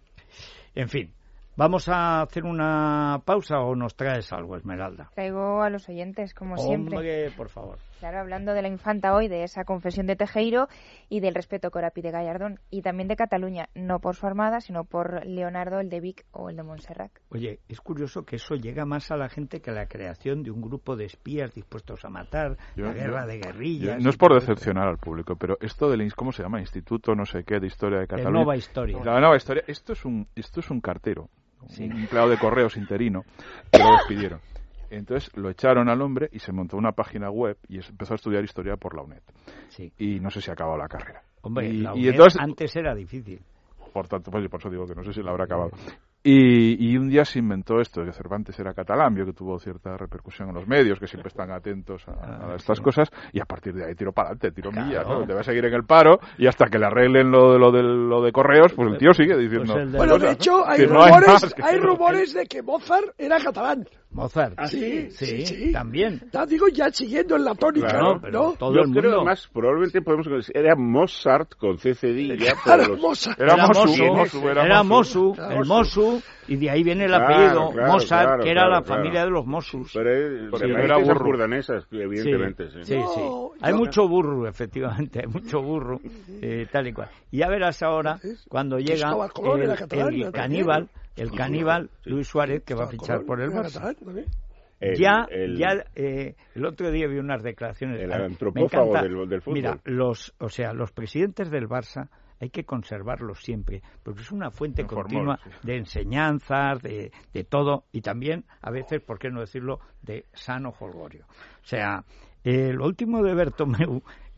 En fin, ¿vamos a hacer una pausa o nos traes algo, Esmeralda? Traigo a los oyentes, como Hombre, siempre. Hombre, por favor. Claro, hablando de la infanta hoy, de esa confesión de Tejero y del respeto que ahora pide Gallardón. Y también de Cataluña, no por su armada, sino por Leonardo, el de Vic o el de Montserrat. Oye, es curioso que eso llega más a la gente que la creación de un grupo de espías dispuestos a matar, yo, la guerra yo, de guerrillas... Yo, no es por decepcionar al público, pero esto del, ¿cómo se llama? Instituto no sé qué de Historia de Cataluña. La nueva historia. La nueva historia. Esto es un, esto es un cartero, sí. Un empleado de correos interino, que lo despidieron. Entonces lo echaron al hombre y se montó una página web y empezó a estudiar historia por la UNED. Sí. Y no sé si ha acabado la carrera. Hombre, y, la y UNED entonces, antes era difícil. Por tanto, pues por eso digo que no sé si la habrá acabado. Y, y un día se inventó esto de que Cervantes era catalán, vio que tuvo cierta repercusión en los medios, que siempre están atentos a, a estas sí. cosas, y a partir de ahí tiro para adelante, tiro claro. milla, ¿no? Te va a seguir en el paro, y hasta que le arreglen lo de, lo de, lo de correos, pues el tío sigue diciendo... Pues de bueno, de hecho, hay, no rumores, hay, hay rumores de que Mozart era catalán. Mozart. ¿Ah, sí? Sí, sí, sí, también. Ya digo, ya siguiendo en la tónica, claro, ¿no? ¿no? Todo Yo el creo, mundo. además, probablemente podemos decir, era Mozart con C cedilla. Era los... Mozart. Era, era Mosu, Mosu, Mosu, era, era Mosu, Mosu, el Mosu, y de ahí viene el claro, apellido, claro, Mozart, claro, que era claro, la claro. familia de los Mosus. Pero sí, era burro. Burdanesas, evidentemente. Sí, sí, sí. sí. No, hay yo... mucho burro, efectivamente, hay mucho burro, eh, tal y cual. Y ya verás ahora, cuando llega el, el, el caníbal, el caníbal Luis Suárez, que va a fichar por el Barça. El, ya, el, ya eh, el otro día vi unas declaraciones. El antropófago del, del fútbol. Mira, los, o sea, los presidentes del Barça hay que conservarlos siempre, porque es una fuente Informó, continua sí. de enseñanzas, de, de todo, y también, a veces, ¿por qué no decirlo?, de sano jolgorio. O sea, eh, lo último de Bertomeu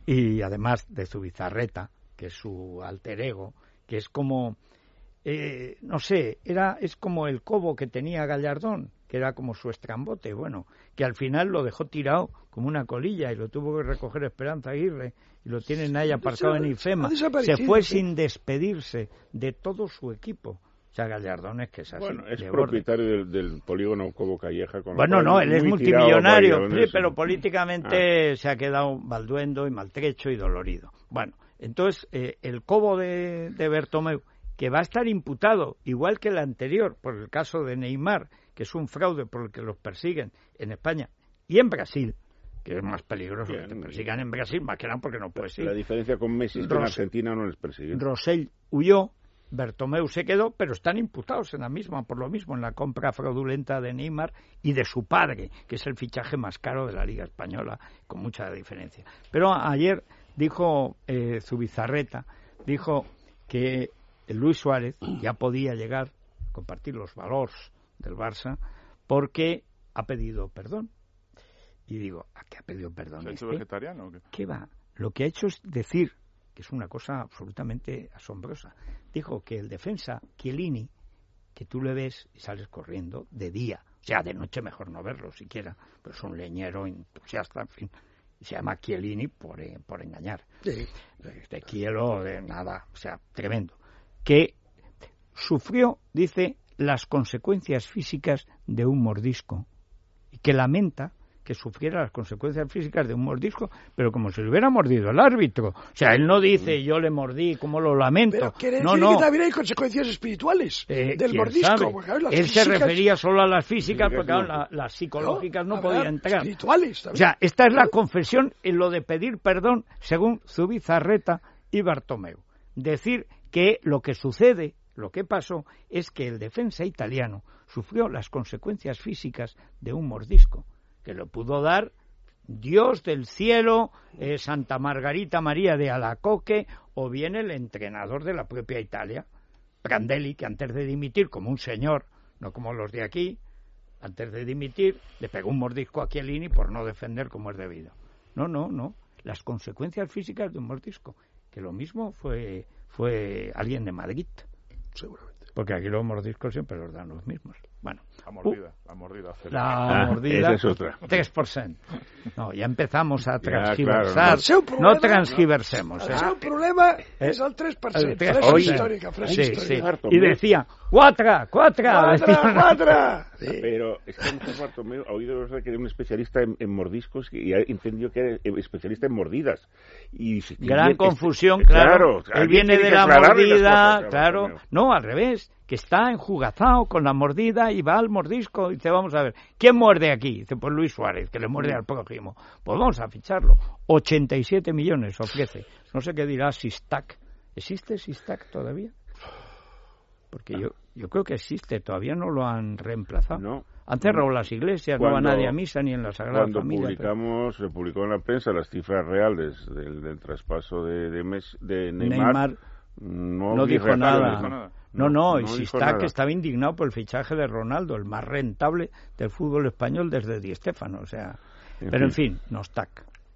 y además de Zubizarreta, que es su alter ego, que es como, eh, no sé, era es como el cobo que tenía Gallardón, que era como su estrambote, bueno, que al final lo dejó tirado como una colilla y lo tuvo que recoger Esperanza Aguirre y lo tienen ahí aparcado en IFEMA. Se fue ¿sí? sin despedirse de todo su equipo. O sea, Gallardón es que es así. Bueno, es propietario del, del polígono Cobo Calleja. Con bueno, no, él es multimillonario, sí, pero políticamente ah. se ha quedado balduendo y maltrecho y dolorido. Bueno, entonces eh, el Cobo de, de Bertomeu, que va a estar imputado, igual que el anterior, por el caso de Neymar, que es un fraude por el que los persiguen en España y en Brasil, que es más peligroso Bien. que te persigan en Brasil, más que nada porque no puedes ir. La diferencia con Messi es que en Argentina no les persiguen. Rosell huyó, Bertomeu se quedó, pero están imputados en la misma, por lo mismo, en la compra fraudulenta de Neymar y de su padre, que es el fichaje más caro de la Liga Española, con mucha diferencia. Pero ayer dijo eh, Zubizarreta, dijo que Luis Suárez ya podía llegar a compartir los valores del Barça porque ha pedido perdón. Y digo, ¿a qué ha pedido perdón? ¿Se ha hecho este? vegetariano o qué? ¿Qué va? Lo que ha hecho es decir, que es una cosa absolutamente asombrosa, dijo que el defensa Chiellini, que tú le ves y sales corriendo de día, o sea, de noche mejor no verlo siquiera, pero es un leñero entusiasta, en fin, y se llama Chiellini por, eh, por engañar. Sí. De Chielo, de nada, o sea, tremendo. Que sufrió, dice, las consecuencias físicas de un mordisco y que lamenta que sufriera las consecuencias físicas de un mordisco, pero como si le hubiera mordido el árbitro. O sea, él no dice, yo le mordí, como lo lamento. Pero quiere no, decir no. que también hay consecuencias espirituales eh, del mordisco. Porque, claro, él físicas... se refería solo a las físicas, porque claro, la, las psicológicas no, no podían entrar. Espirituales también. O sea, esta es la confesión en lo de pedir perdón, según Zubizarreta y Bertomeu. Decir que lo que sucede, lo que pasó, es que el defensa italiano sufrió las consecuencias físicas de un mordisco, que lo pudo dar Dios del cielo, eh, Santa Margarita María de Alacoque, o bien el entrenador de la propia Italia, Prandelli, que antes de dimitir, como un señor, no como los de aquí, antes de dimitir, le pegó un mordisco a Chiellini por no defender como es debido. No, no, no. Las consecuencias físicas de un mordisco, que lo mismo fue, fue alguien de Madrid, seguramente. Porque aquí los mordiscos siempre los dan los mismos. Bueno, la mordida, uh, la mordida. La ah, mordida, esa es otra. tres por ciento. No, ya empezamos a transgiversar. Ya, claro, no. no transgiversemos. El ¿eh? seu problema es el tres por ciento. Fresa histórica, fresa sí, histórica. Sí. Y decía, cuatra, cuatra. Cuatra, cuatra. Sí. Pero es que José Bartomeu ha oído que era un especialista en, en mordiscos y ha entendido que era especialista en mordidas. Y, y Gran bien, confusión, este, claro. claro Él viene de la mordida, cosas, claro. Bartomeu. No, al revés. Que está enjugazado con la mordida y va al mordisco y dice, vamos a ver, ¿quién muerde aquí? Dice, pues Luis Suárez, que le muerde al prójimo. Pues vamos a ficharlo. ochenta y siete millones ofrece. No sé qué dirá Sistac. ¿Existe Sistac todavía? Porque yo yo creo que existe, todavía no lo han reemplazado. No. Han cerrado las iglesias, cuando, no va nadie a misa ni en la Sagrada cuando Familia. Cuando publicamos, pero... se publicó en la prensa las cifras reales del, del traspaso de, de, Mes, de Neymar, Neymar no, no dijo nada. dijo nada. No, no, no y si está que estaba indignado por el fichaje de Ronaldo, el más rentable del fútbol español desde Di Stéfano, o sea, en pero fin. en fin, no está.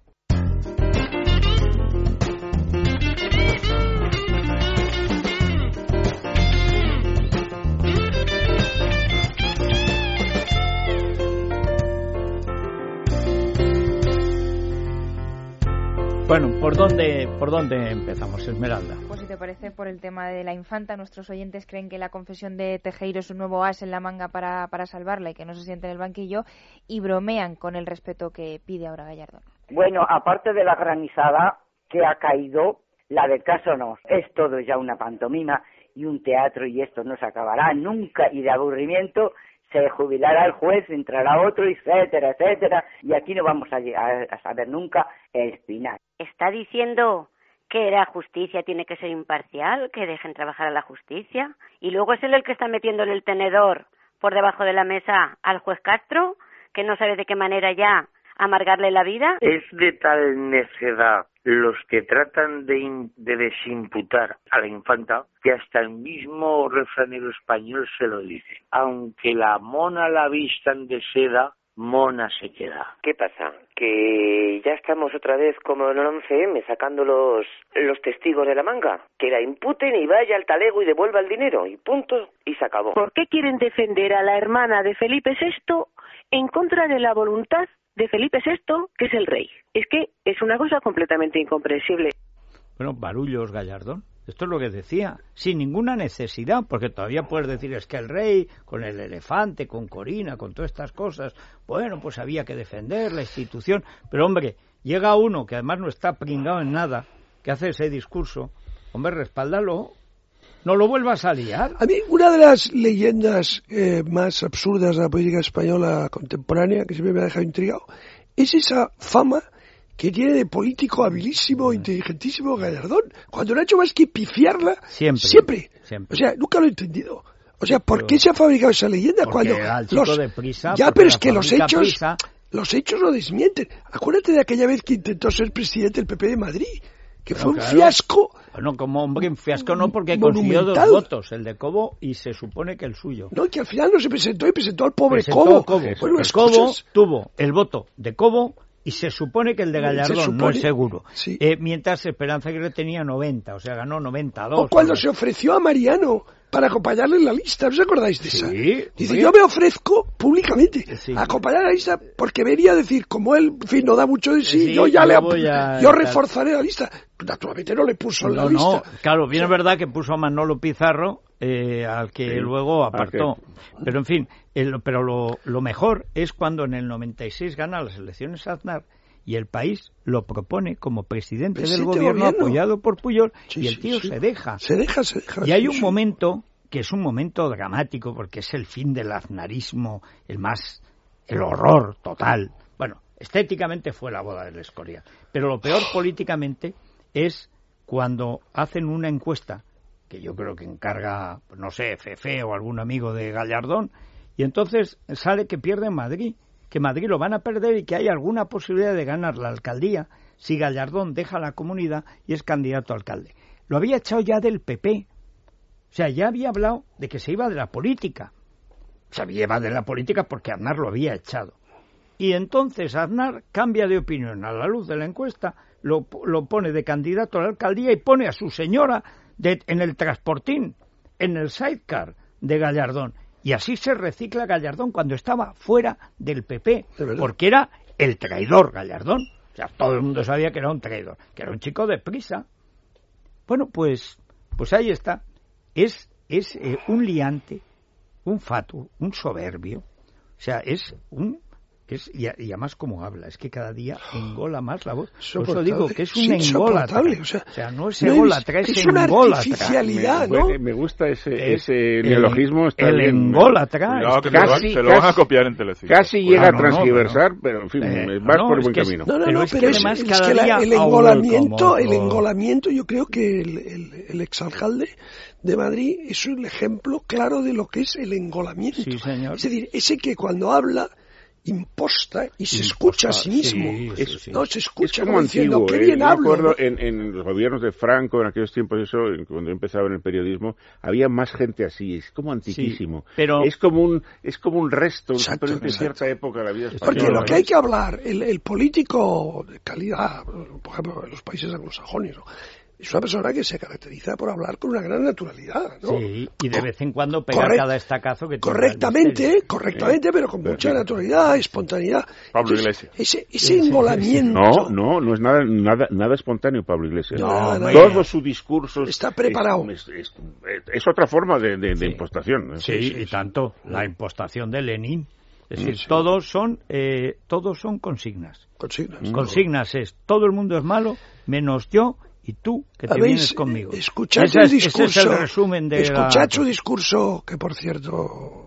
Bueno, ¿por dónde, ¿por dónde empezamos, Esmeralda? Pues si te parece, por el tema de la infanta, nuestros oyentes creen que la confesión de Tejero es un nuevo as en la manga para, para salvarla y que no se siente en el banquillo, y bromean con el respeto que pide ahora Gallardón. Bueno, aparte de la granizada que ha caído, la del caso no. Es todo ya una pantomima y un teatro y esto no se acabará nunca y de aburrimiento se jubilará el juez, entrará otro, etcétera, etcétera, y aquí no vamos a, a, a saber nunca el final. ¿Está diciendo que la justicia tiene que ser imparcial, que dejen trabajar a la justicia? Y luego es él el que está metiéndole el tenedor por debajo de la mesa al juez Castro, que no sabe de qué manera ya amargarle la vida. Es de tal necedad los que tratan de, in, de desimputar a la infanta que hasta el mismo refranero español se lo dice. Aunque la mona la vistan de seda, mona se queda. ¿Qué pasa? Que ya estamos otra vez como en el once eme sacando los, los testigos de la manga. Que la imputen y vaya al talego y devuelva el dinero. Y punto. Y se acabó. ¿Por qué quieren defender a la hermana de Felipe sexto en contra de la voluntad de Felipe sexto, que es el rey? Es que es una cosa completamente incomprensible. Bueno, barullos, Gallardón. Esto es lo que decía, sin ninguna necesidad, porque todavía puedes decir, es que el rey, con el elefante, con Corina, con todas estas cosas, bueno, pues había que defender la institución. Pero, hombre, llega uno que además no está pringado en nada, que hace ese discurso, hombre, respáldalo, no lo vuelvas a liar. A mí, una de las leyendas eh, más absurdas de la política española contemporánea, que siempre me ha dejado intrigado, es esa fama que tiene de político habilísimo, inteligentísimo Gallardón, cuando no ha hecho más que pifiarla siempre. siempre. siempre. O sea, nunca lo he entendido. O sea, ¿por pero, qué se ha fabricado esa leyenda cuando los de prisa, ya, pero es que los hechos, prisa... los hechos lo desmienten. Acuérdate de aquella vez que intentó ser presidente del P P de Madrid, que pero fue un claro. fiasco. Bueno, como hombre, un fiasco no, porque consiguió dos votos, el de Cobo y se supone que el suyo. No, que al final no se presentó y presentó al pobre presentó Cobo. Cobo. Bueno, el Cobo cosas... tuvo el voto de Cobo. Y se supone que el de Gallardón no es seguro. Sí. Eh, mientras Esperanza Aguirre tenía noventa, o sea, ganó noventa y dos. O cuando se ofreció a Mariano para acompañarle en la lista, ¿no os acordáis de sí, esa? Dice, sí. Yo me ofrezco públicamente sí. a acompañar a la lista porque venía a decir, como él, en fin, no da mucho de sí, sí yo ya yo le a... yo reforzaré la lista. Naturalmente no le puso en no, la lista. No, claro, bien es verdad que puso a Manolo Pizarro, eh, al que sí. luego apartó. Okay. Pero en fin, el, pero lo, lo mejor es cuando en el noventa y seis gana las elecciones Aznar, y el país lo propone como presidente, presidente del gobierno, gobierno apoyado por Puyol, sí, y el tío sí, sí. se deja. Se deja, se deja. Y hay un sí. momento que es un momento dramático, porque es el fin del aznarismo, el más, el horror total. Bueno, estéticamente fue la boda del Escorial, pero lo peor políticamente es cuando hacen una encuesta, que yo creo que encarga, no sé, Fefe o algún amigo de Gallardón, y entonces sale que pierde en Madrid, que Madrid lo van a perder y que hay alguna posibilidad de ganar la alcaldía si Gallardón deja la comunidad y es candidato a alcalde. Lo había echado ya del P P. O sea, ya había hablado de que se iba de la política. Se iba de la política porque Aznar lo había echado. Y entonces Aznar cambia de opinión a la luz de la encuesta, lo, lo pone de candidato a la alcaldía y pone a su señora de, en el transportín, en el sidecar de Gallardón. Y así se recicla Gallardón cuando estaba fuera del P P, porque era el traidor Gallardón. O sea, todo el mundo sabía que era un traidor, que era un chico de prisa. Bueno, pues, pues ahí está. Es, es eh, un liante, un fatuo, un soberbio. O sea, es un... Es, y, y además como habla, es que cada día engola más la voz. Por eso digo que es un engólatra. O sea, o sea, no es ególatra, es, es una engólatra. artificialidad, ¿no? Me, me gusta ese, ese neologismo. El, el engólatra. No, que casi, se lo van a copiar en Telecinco. Casi pues, llega no, a transgiversar, no, pero en fin, eh, vas no, por buen que camino. No, no, pero no, es pero que es, además es cada que la, día el engolamiento, como, el engolamiento, yo creo que el, el, el exalcalde de Madrid es un ejemplo claro de lo que es el engolamiento. Sí, señor. Es decir, ese que cuando habla imposta y se imposta, escucha a sí mismo. Sí, sí, sí. No se escucha es como diciendo, antiguo, qué eh. bien Yo hablo. me acuerdo ¿no? en, en los gobiernos de Franco, en aquellos tiempos, eso, cuando yo empezaba en el periodismo, había más gente así, es como antiquísimo. Sí, pero... Es como un es como un resto, Exacto, simplemente de cierta época de la vida española. Porque lo que hay que hablar, el, el político de calidad, por ejemplo, en los países anglosajones, ¿no? Es una persona que se caracteriza por hablar con una gran naturalidad, ¿no? Sí, y de vez en cuando pegar Correct, cada estacazo que tiene. Correctamente, correctamente, sí, pero con mucha naturalidad, espontaneidad. Pablo Entonces, Iglesias. Ese, ese engolamiento. No, no, no es nada, nada, nada espontáneo, Pablo Iglesias. No, no, todo su discurso está preparado. Es, es, es, es otra forma de, de, de sí. impostación. Sí, sí, sí, y tanto la impostación de Lenin. Es decir, sí. todos son eh, todos son consignas. Consignas. Consignas es todo el mundo es malo menos yo y tú, que te vienes conmigo. Escuchad ese el es, discurso. Ese es el resumen de Escuchad la... su discurso, que por cierto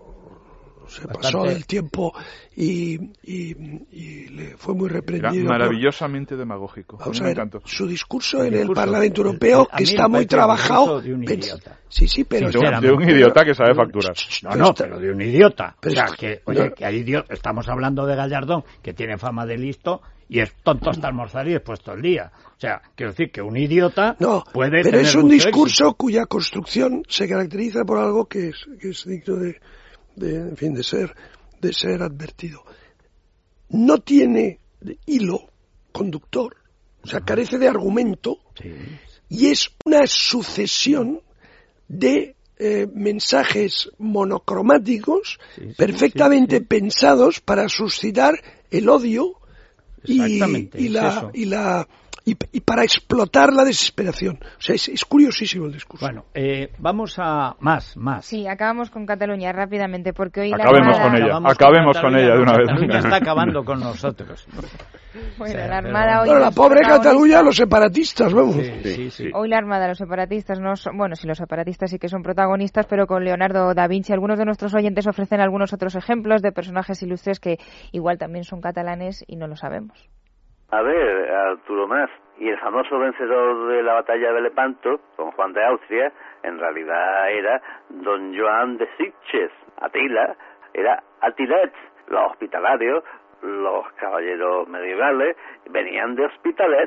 se Bastante. pasó del tiempo y, y, y le fue muy reprendido. Era maravillosamente por... demagógico. Vamos a ver, su discurso el en discurso, el Parlamento Europeo, que está muy trabajado. De un idiota. Sí, sí, pero... Sí, de, de un idiota que sabe facturar. No, no, pero de un idiota. Pero o sea, que, oye, no. que hay idiota. Estamos hablando de Gallardón, que tiene fama de listo, y es tonto hasta almorzar y después todo el día. O sea, quiero decir que un idiota no, puede pero tener es un mucho discurso éxito. Cuya construcción se caracteriza por algo que es, que es digno de, de, en fin, de ser, de ser advertido. no tiene hilo conductor, o sea, carece de argumento, sí. Y es una sucesión de eh, mensajes monocromáticos sí, sí, perfectamente sí, sí. pensados para suscitar el odio y, y, la, y la y, y para explotar la desesperación. O sea, es, es curiosísimo el discurso. Bueno, eh, vamos a más, más. Sí, acabamos con Cataluña rápidamente, porque hoy acabemos la Armada... con ella, acabamos, acabemos con, con ella de una vez. Cataluña está acabando con nosotros. Bueno, o sea, la Armada hoy... Bueno, la pobre Cataluña, los separatistas, vamos. Sí, sí, sí. Hoy la Armada, los separatistas, no son... Bueno, sí, los separatistas sí que son protagonistas, pero con Leonardo da Vinci. Algunos de nuestros oyentes ofrecen algunos otros ejemplos de personajes ilustres que igual también son catalanes y no lo sabemos. A ver, Arturo Mas, y el famoso vencedor de la batalla de Lepanto, don Juan de Austria, en realidad era don Joan de Sitges. Atila era Atilet. Los hospitalarios, los caballeros medievales, venían de Hospitalet.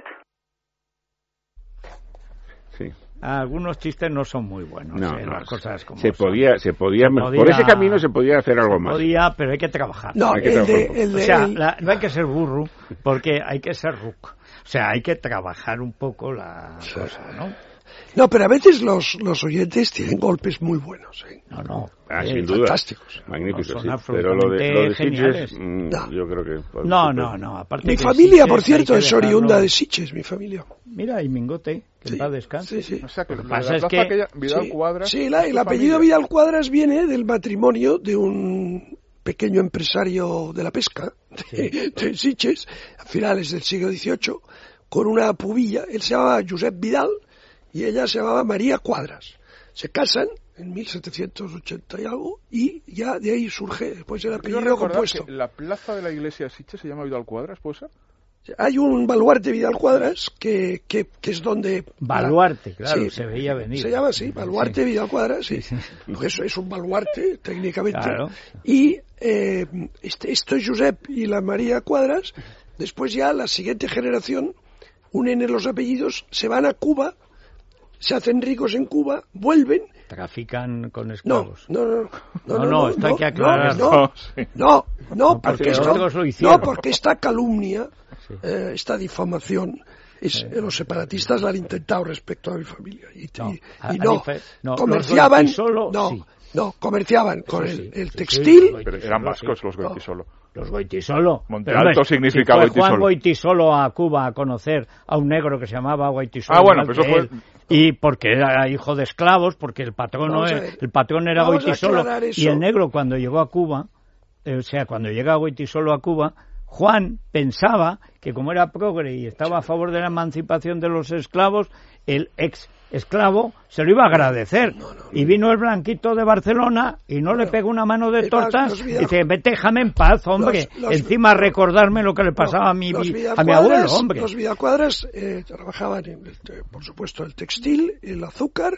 Sí. Algunos chistes no son muy buenos. No, eh, no, las cosas como se son. podía, se podía, se podía, por ese camino se podía hacer algo se más. Podía, pero hay que trabajar. No, hay que el trabajar de, el de, o sea, el... la, no hay que ser burro, porque hay que ser ruc. O sea, hay que trabajar un poco la sí. cosa, ¿no? No, pero a veces los, los oyentes tienen golpes muy buenos, ¿eh? No, no. Ah, eh, sin duda. Fantásticos. Magníficos, no, sí. Pero lo de, lo de Sitges, mmm, no. yo creo que... Pues, no, no, no. Aparte mi que familia, Sitges, por cierto, es dejarlo... oriunda de Sitges, mi familia. Mira, y Mingote, que sí, en paz descanse. Sí, sí. O sea, que lo que pasa es que... Aquella, Vidal sí, Cuadras... Sí, la, el apellido familia. Vidal Cuadras viene del matrimonio de un pequeño empresario de la pesca, de, sí. de Sitges, a finales del siglo dieciocho, con una pubilla. Él se llamaba Josep Vidal y ella se llamaba María Cuadras. Se casan en mil setecientos ochenta y algo y ya de ahí surge después el apellido compuesto. Que la plaza de la iglesia de Sitges se llama Vidal Cuadras, ¿puede ser? Hay un baluarte Vidal Cuadras que, que, que es donde... Baluarte, la, claro, sí, se veía venir. Se llama así, baluarte sí. Vidal Cuadras, sí. sí. Eso es un baluarte, técnicamente. Claro. Y eh, este, esto es Josep y la María Cuadras. Después ya la siguiente generación unen los apellidos, se van a Cuba, se hacen ricos en Cuba, vuelven... Trafican con esclavos. No, no, no. No, no, no, no esto hay que aclarar. No, no, no, no, porque, esto, no porque esta calumnia, sí. eh, esta difamación, es, sí. eh, los separatistas la han intentado respecto a mi familia. Y, no, y, y no, no, comerciaban... Solo, no, sí. no, comerciaban con el, el textil... Sí, pero eran vascos los Goitisolo. Los Goitisolo. Monte Alto significa si fue Goitisolo. Juan Goitisolo a Cuba a conocer a un negro que se llamaba Goitisolo. Ah, bueno, pero eso fue... Y porque era hijo de esclavos, porque el patrón, no era, el patrón era Goitisolo. Y el negro cuando llegó a Cuba, eh, o sea, cuando llega Goitisolo a Cuba, Juan pensaba que como era progre y estaba a favor de la emancipación de los esclavos, el ex esclavo se lo iba a agradecer. No, no, no. Y vino el blanquito de Barcelona y no bueno, le pegó una mano de tortas y dice, vete, déjame en paz, hombre. Los, los, Encima los, recordarme lo que le pasaba no, a mi a mi abuelo, hombre. Los Vidacuadras eh, trabajaban, en el, por supuesto, el textil, el azúcar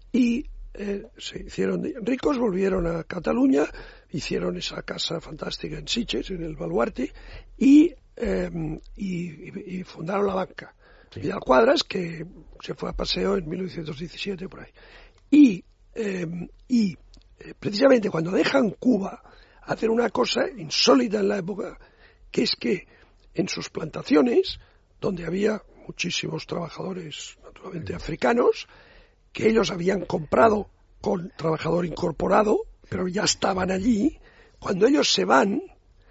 y eh, se hicieron ricos, volvieron a Cataluña, hicieron esa casa fantástica en Sitges, en el Baluarte, y, eh, y, y fundaron la banca. Sí. Vidal Cuadras, que se fue a paseo en mil novecientos diecisiete, por ahí. Y, eh, y eh, precisamente cuando dejan Cuba, hacen una cosa insólita en la época, que es que en sus plantaciones, donde había muchísimos trabajadores, naturalmente africanos, que ellos habían comprado con trabajador incorporado, pero ya estaban allí, cuando ellos se van,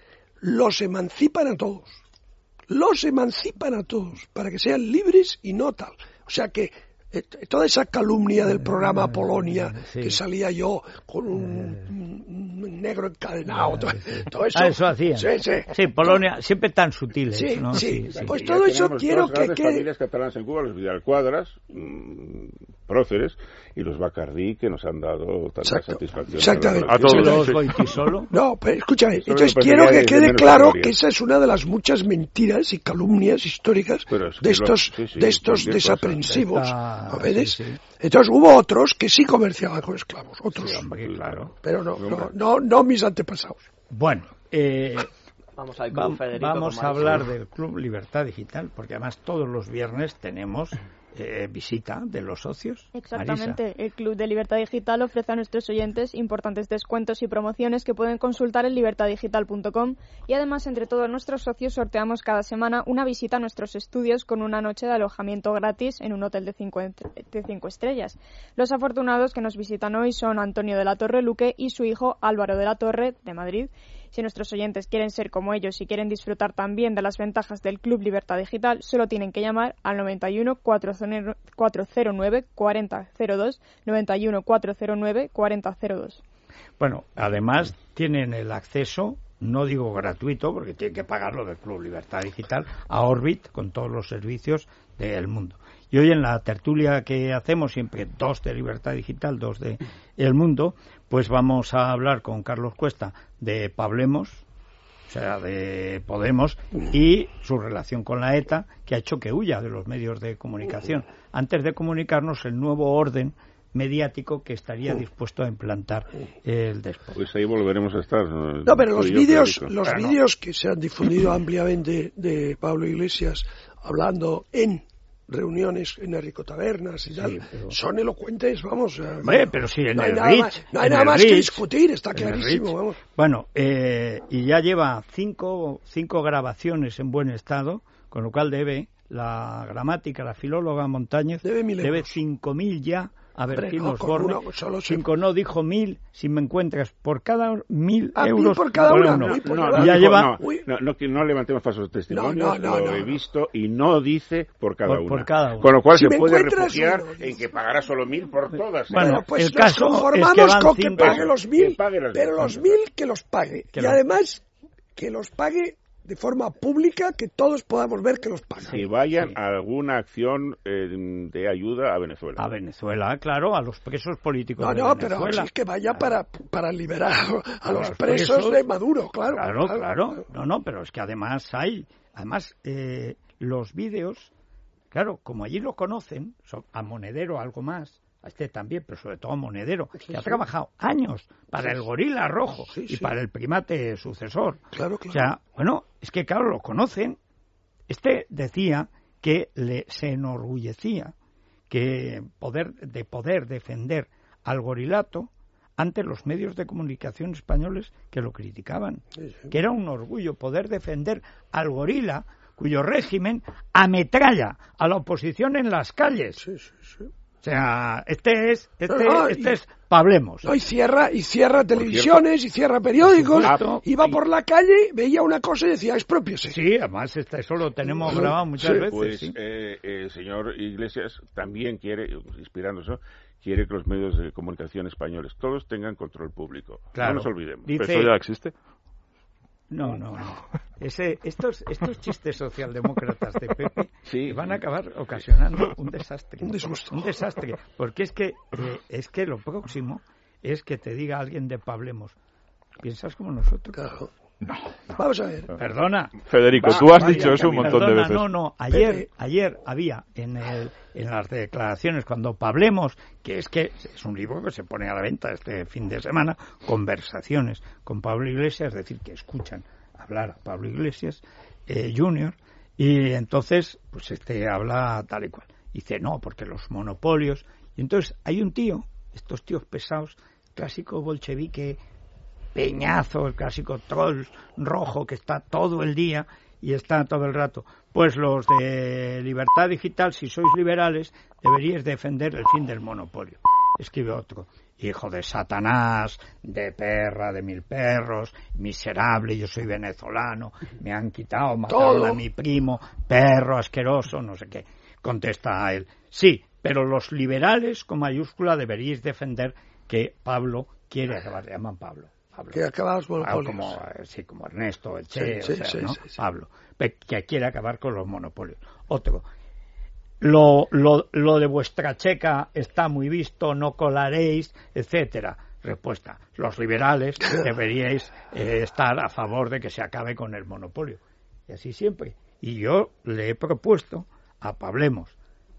los emancipan a todos. Los emancipan a todos para que sean libres y no tal. O sea que eh, toda esa calumnia del programa Polonia, sí. que salía yo con un, un negro encadenado, todo, todo eso. Ah, eso hacía. Sí, sí. Sí, Polonia, siempre tan sutiles. Sí, ¿no? sí. sí, sí. Pues todo eso quiero dos que quede. familias catalanas en Cuba, los Vidal Cuadras, mmm, próceres, y los Bacardí, que nos han dado tanta Exacto. satisfacción. Exactamente. A todos los Goitisolo. No, pero escúchame, entonces quiero que quede claro que esa es una de las muchas mentiras y calumnias históricas es de estos, lo, sí, sí, de estos desaprensivos. Esta... ¿No ves? Sí, sí. Entonces hubo otros que sí comerciaban con esclavos, otros. Sí, hombre, claro. Pero no, no, no, no mis antepasados. Bueno, eh, vamos, al Club va, Federico vamos a hablar del Club Libertad Digital, porque además todos los viernes tenemos eh, visita de los socios. Exactamente. Marisa. El Club de Libertad Digital ofrece a nuestros oyentes importantes descuentos y promociones que pueden consultar en libertad digital punto com, y además entre todos nuestros socios sorteamos cada semana una visita a nuestros estudios con una noche de alojamiento gratis en un hotel de cinco, de cinco estrellas. Los afortunados que nos visitan hoy son Antonio de la Torre Luque y su hijo Álvaro de la Torre, de Madrid. Si nuestros oyentes quieren ser como ellos y quieren disfrutar también de las ventajas del Club Libertad Digital, solo tienen que llamar al noventa y uno, cuatrocientos nueve, cuarenta cero dos, noventa y uno, cuatrocientos nueve, cuarenta cero dos. Bueno, además tienen el acceso, no digo gratuito, porque tienen que pagarlo del Club Libertad Digital, a Orbit con todos los servicios del mundo. Y hoy en la tertulia que hacemos, siempre dos de Libertad Digital, dos de El Mundo, pues vamos a hablar con Carlos Cuesta de Pablemos, o sea, de Podemos, y su relación con la ETA, que ha hecho que huya de los medios de comunicación, antes de comunicarnos el nuevo orden mediático que estaría dispuesto a implantar el despojo. Pues ahí volveremos a estar. No, no pero los vídeos los vídeos que se han difundido ampliamente de Pablo Iglesias hablando en reuniones en narcotabernas y tal, sí, pero... son elocuentes, vamos. Hombre, pero sí, en no el hay nada Rich, más, no hay nada más Rich, que discutir, está clarísimo, vamos. Bueno, eh, y ya lleva cinco, cinco grabaciones en buen estado, con lo cual debe, la gramática, la filóloga Montañez, debe, debe cinco mil ya. A ver, Hombre, ¿quién no, nos borra? Uno, Cinco no, dijo mil, si me encuentras por cada mil ah, euros. Mil por cada una. No, Uy, no, no, no, ya dijo, lleva... no, no, no, no levantemos falsos testimonios, no, no, lo no, he no. visto y no dice por cada, por, una. por cada una. Con lo cual si se puede refugiar uno, en que pagará solo mil por todas. Bueno, bueno pues el nos caso conformamos es que con que cinco, pague los mil, pague las pero los mil que los pague. Que y lo... además que los pague de forma pública, que todos podamos ver que los pagan. Que vayan sí. a alguna acción eh, de ayuda a Venezuela. A Venezuela, claro, a los presos políticos no, de no, Venezuela. pero sí que vaya para, para liberar a, a los, los presos, presos de Maduro, claro. Claro, claro. claro. claro. No, no, pero es que además hay, además eh, los vídeos, claro, como allí lo conocen, son a Monedero algo más, a este también, pero sobre todo a Monedero, sí, que sí. ha trabajado años para sí, el gorila rojo sí, y sí. para el primate sucesor. Claro, claro. O sea, bueno, es que claro, lo conocen. Este decía que le, se enorgullecía que poder, de poder defender al gorilato ante los medios de comunicación españoles que lo criticaban. Sí, sí. Que era un orgullo poder defender al gorila cuyo régimen ametralla a la oposición en las calles. Sí, sí, sí. O sea, este es este, no, no, este y, es Pablemos. No, y cierra, y cierra televisiones, y cierra periódicos, iba por la calle, veía una cosa y decía, expropiese. Sí, además este, eso lo tenemos grabado muchas sí, veces. Pues sí. eh, el señor Iglesias también quiere, inspirándose, quiere que los medios de comunicación españoles todos tengan control público. Claro. No nos olvidemos. Dice... ¿Pero eso ya existe? No, no, no. Ese, estos, estos chistes socialdemócratas de Pepe sí. van a acabar ocasionando un desastre. Un desastre. Un desastre. Porque es que, eh, es que lo próximo es que te diga alguien de Pablemos, ¿piensas como nosotros? Claro. No, no. Vamos a ver. Perdona. Federico, Va, tú has vaya, dicho eso un montón perdona, de veces. No, no. Ayer, ayer había en, el, en las declaraciones, cuando Pablemos, que es que es un libro que se pone a la venta este fin de semana, conversaciones con Pablo Iglesias, es decir, que escuchan hablar a Pablo Iglesias eh, Junior, y entonces, pues este habla tal y cual. Dice, no, porque los monopolios. Y entonces hay un tío, estos tíos pesados, clásico bolchevique, peñazo, el clásico troll rojo que está todo el día y está todo el rato. Pues los de Libertad Digital, si sois liberales, deberíais defender el fin del monopolio. Escribe otro, hijo de Satanás, de perra, de mil perros, miserable, yo soy venezolano, me han quitado, matado a mi primo, perro asqueroso, no sé qué. Contesta a él, sí, pero los liberales con mayúscula deberíais defender que Pablo quiere acabar, le llaman Pablo. Pablo. Que acaba los monopolios. Como, sí, como Ernesto, el Che, sí, o sea, sí, ¿no? sí, sí. Pablo, que quiere acabar con los monopolios. Otro, lo, lo, lo de vuestra checa está muy visto, no colaréis, etcétera. Respuesta, los liberales deberíais eh, estar a favor de que se acabe con el monopolio. Y así siempre. Y yo le he propuesto a Pablemos,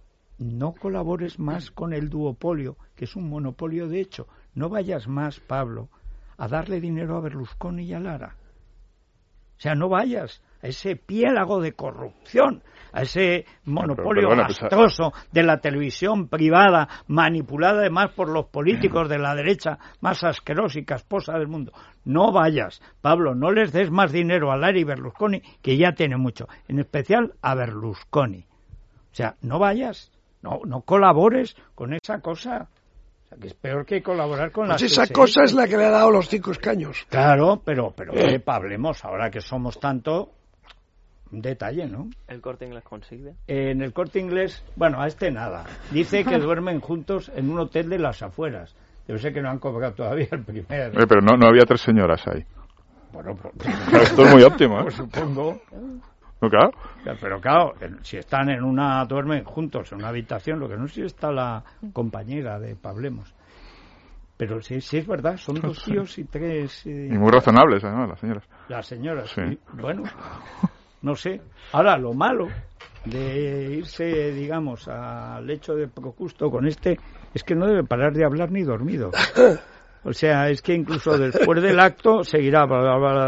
no colabores más con el duopolio, que es un monopolio de hecho. No vayas más, Pablo, a darle dinero a Berlusconi y a Lara. O sea, no vayas a ese piélago de corrupción, a ese monopolio pero, pero, bueno, gastroso de la televisión privada, manipulada además por los políticos de la derecha más asquerosa y casposa del mundo. No vayas, Pablo, no les des más dinero a Larry Berlusconi, que ya tiene mucho, en especial a Berlusconi. O sea, no vayas, no, no colabores con esa cosa. O sea, que es peor que colaborar con pues las esa cosa es la que le ha dado los cinco escaños. Claro, pero, pero eh, hablemos, ahora que somos tanto... Un detalle, ¿no? ¿El Corte Inglés consigue? Eh, en el Corte Inglés, bueno, a este nada. Dice que duermen juntos en un hotel de las afueras. Debe ser que no han cobrado todavía el primero. Eh, pero no, no había tres señoras ahí. Bueno, pues, esto es muy óptimo, ¿eh? Pues supongo. ¿No, claro? Pero claro, si están en una, duermen juntos en una habitación, lo que no sé si está la compañera de Pablemos. Pero sí, sí es verdad, son dos tíos y tres... Eh, y muy razonables, además, las señoras. Las señoras, sí. sí. Bueno... No sé. Ahora, lo malo de irse, digamos, al lecho de Procusto con este es que no debe parar de hablar ni dormido. O sea, es que incluso después del acto seguirá... Sí,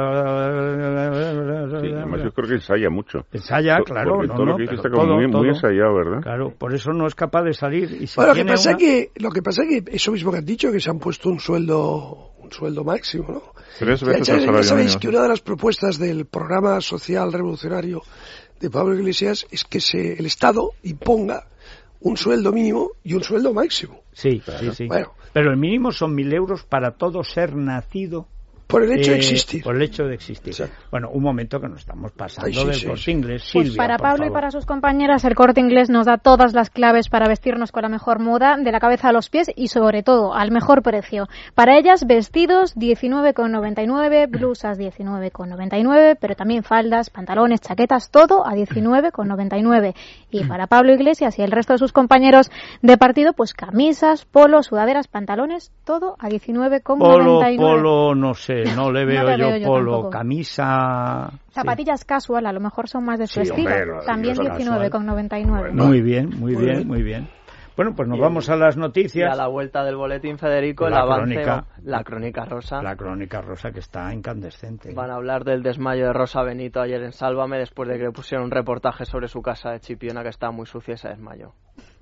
además yo creo que ensaya mucho. Ensaya, claro. Porque no, todo no, lo que dice está todo, como muy, todo. muy ensayado, ¿verdad? Claro, por eso no es capaz de salir. Y si bueno, lo que, tiene pasa una... que, lo que pasa es que eso mismo que han dicho, que se han puesto un sueldo un sueldo máximo, ¿no? Tres veces ya, el salario ya sabéis mínimo. que una de las propuestas del programa social revolucionario de Pablo Iglesias es que se, el Estado imponga un sueldo mínimo y un sueldo máximo. Sí, claro. sí, sí. Bueno, pero el mínimo son mil euros para todo ser nacido. Por el hecho eh, de existir. Por el hecho de existir. Sí. Bueno, un momento que nos estamos pasando Ay, sí, del sí, Corte sí. Inglés. Pues Silvia, para por Pablo favor. y para sus compañeras, el Corte Inglés nos da todas las claves para vestirnos con la mejor moda, de la cabeza a los pies y sobre todo al mejor precio. Para ellas, vestidos diecinueve con noventa y nueve, blusas diecinueve con noventa y nueve, pero también faldas, pantalones, chaquetas, todo a diecinueve con noventa y nueve. Y para Pablo Iglesias y el resto de sus compañeros de partido, pues camisas, polos, sudaderas, pantalones, todo a diecinueve con noventa y nueve. Polo, polo, no sé, no le veo no yo, yo polo, tampoco. Camisa... Zapatillas sí. casual, a lo mejor son más de su sí, estilo. Hombre, también diecinueve con noventa y nueve. Muy bien, muy bien, muy bien. Bueno, pues nos y, vamos a las noticias. Y a la vuelta del boletín, Federico, la el avance, crónica, la crónica rosa. La crónica rosa que está incandescente. Van a hablar del desmayo de Rosa Benito ayer en Sálvame, después de que le pusieron un reportaje sobre su casa de Chipiona que estaba muy sucia y se desmayó.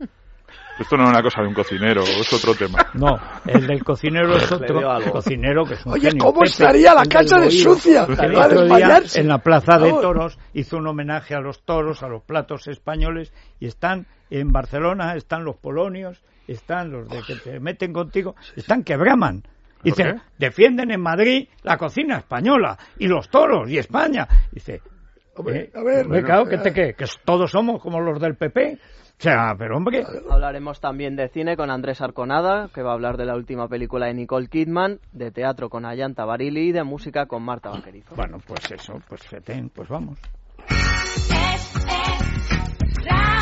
Esto no es una cosa de un cocinero, es otro tema. No, el del cocinero es otro. El cocinero que es un Oye, genio. ¿cómo Pepe, estaría la casa de sucia? El otro día en la Plaza de Toros hizo un homenaje a los toros, a los platos españoles, y están en Barcelona, están los polonios, están los de que te meten contigo, están que braman. Dicen, defienden en Madrid la cocina española y los toros y España. Dice, eh, a ver, me cago, ¿qué te qué? Que todos somos como los del P P. O sea, pero hombre... Hablaremos también de cine con Andrés Arconada, que va a hablar de la última película de Nicole Kidman, de teatro con Ayanta Barili y de música con Marta Vaquerizo. Bueno, pues eso, pues feten, pues vamos. Es, es,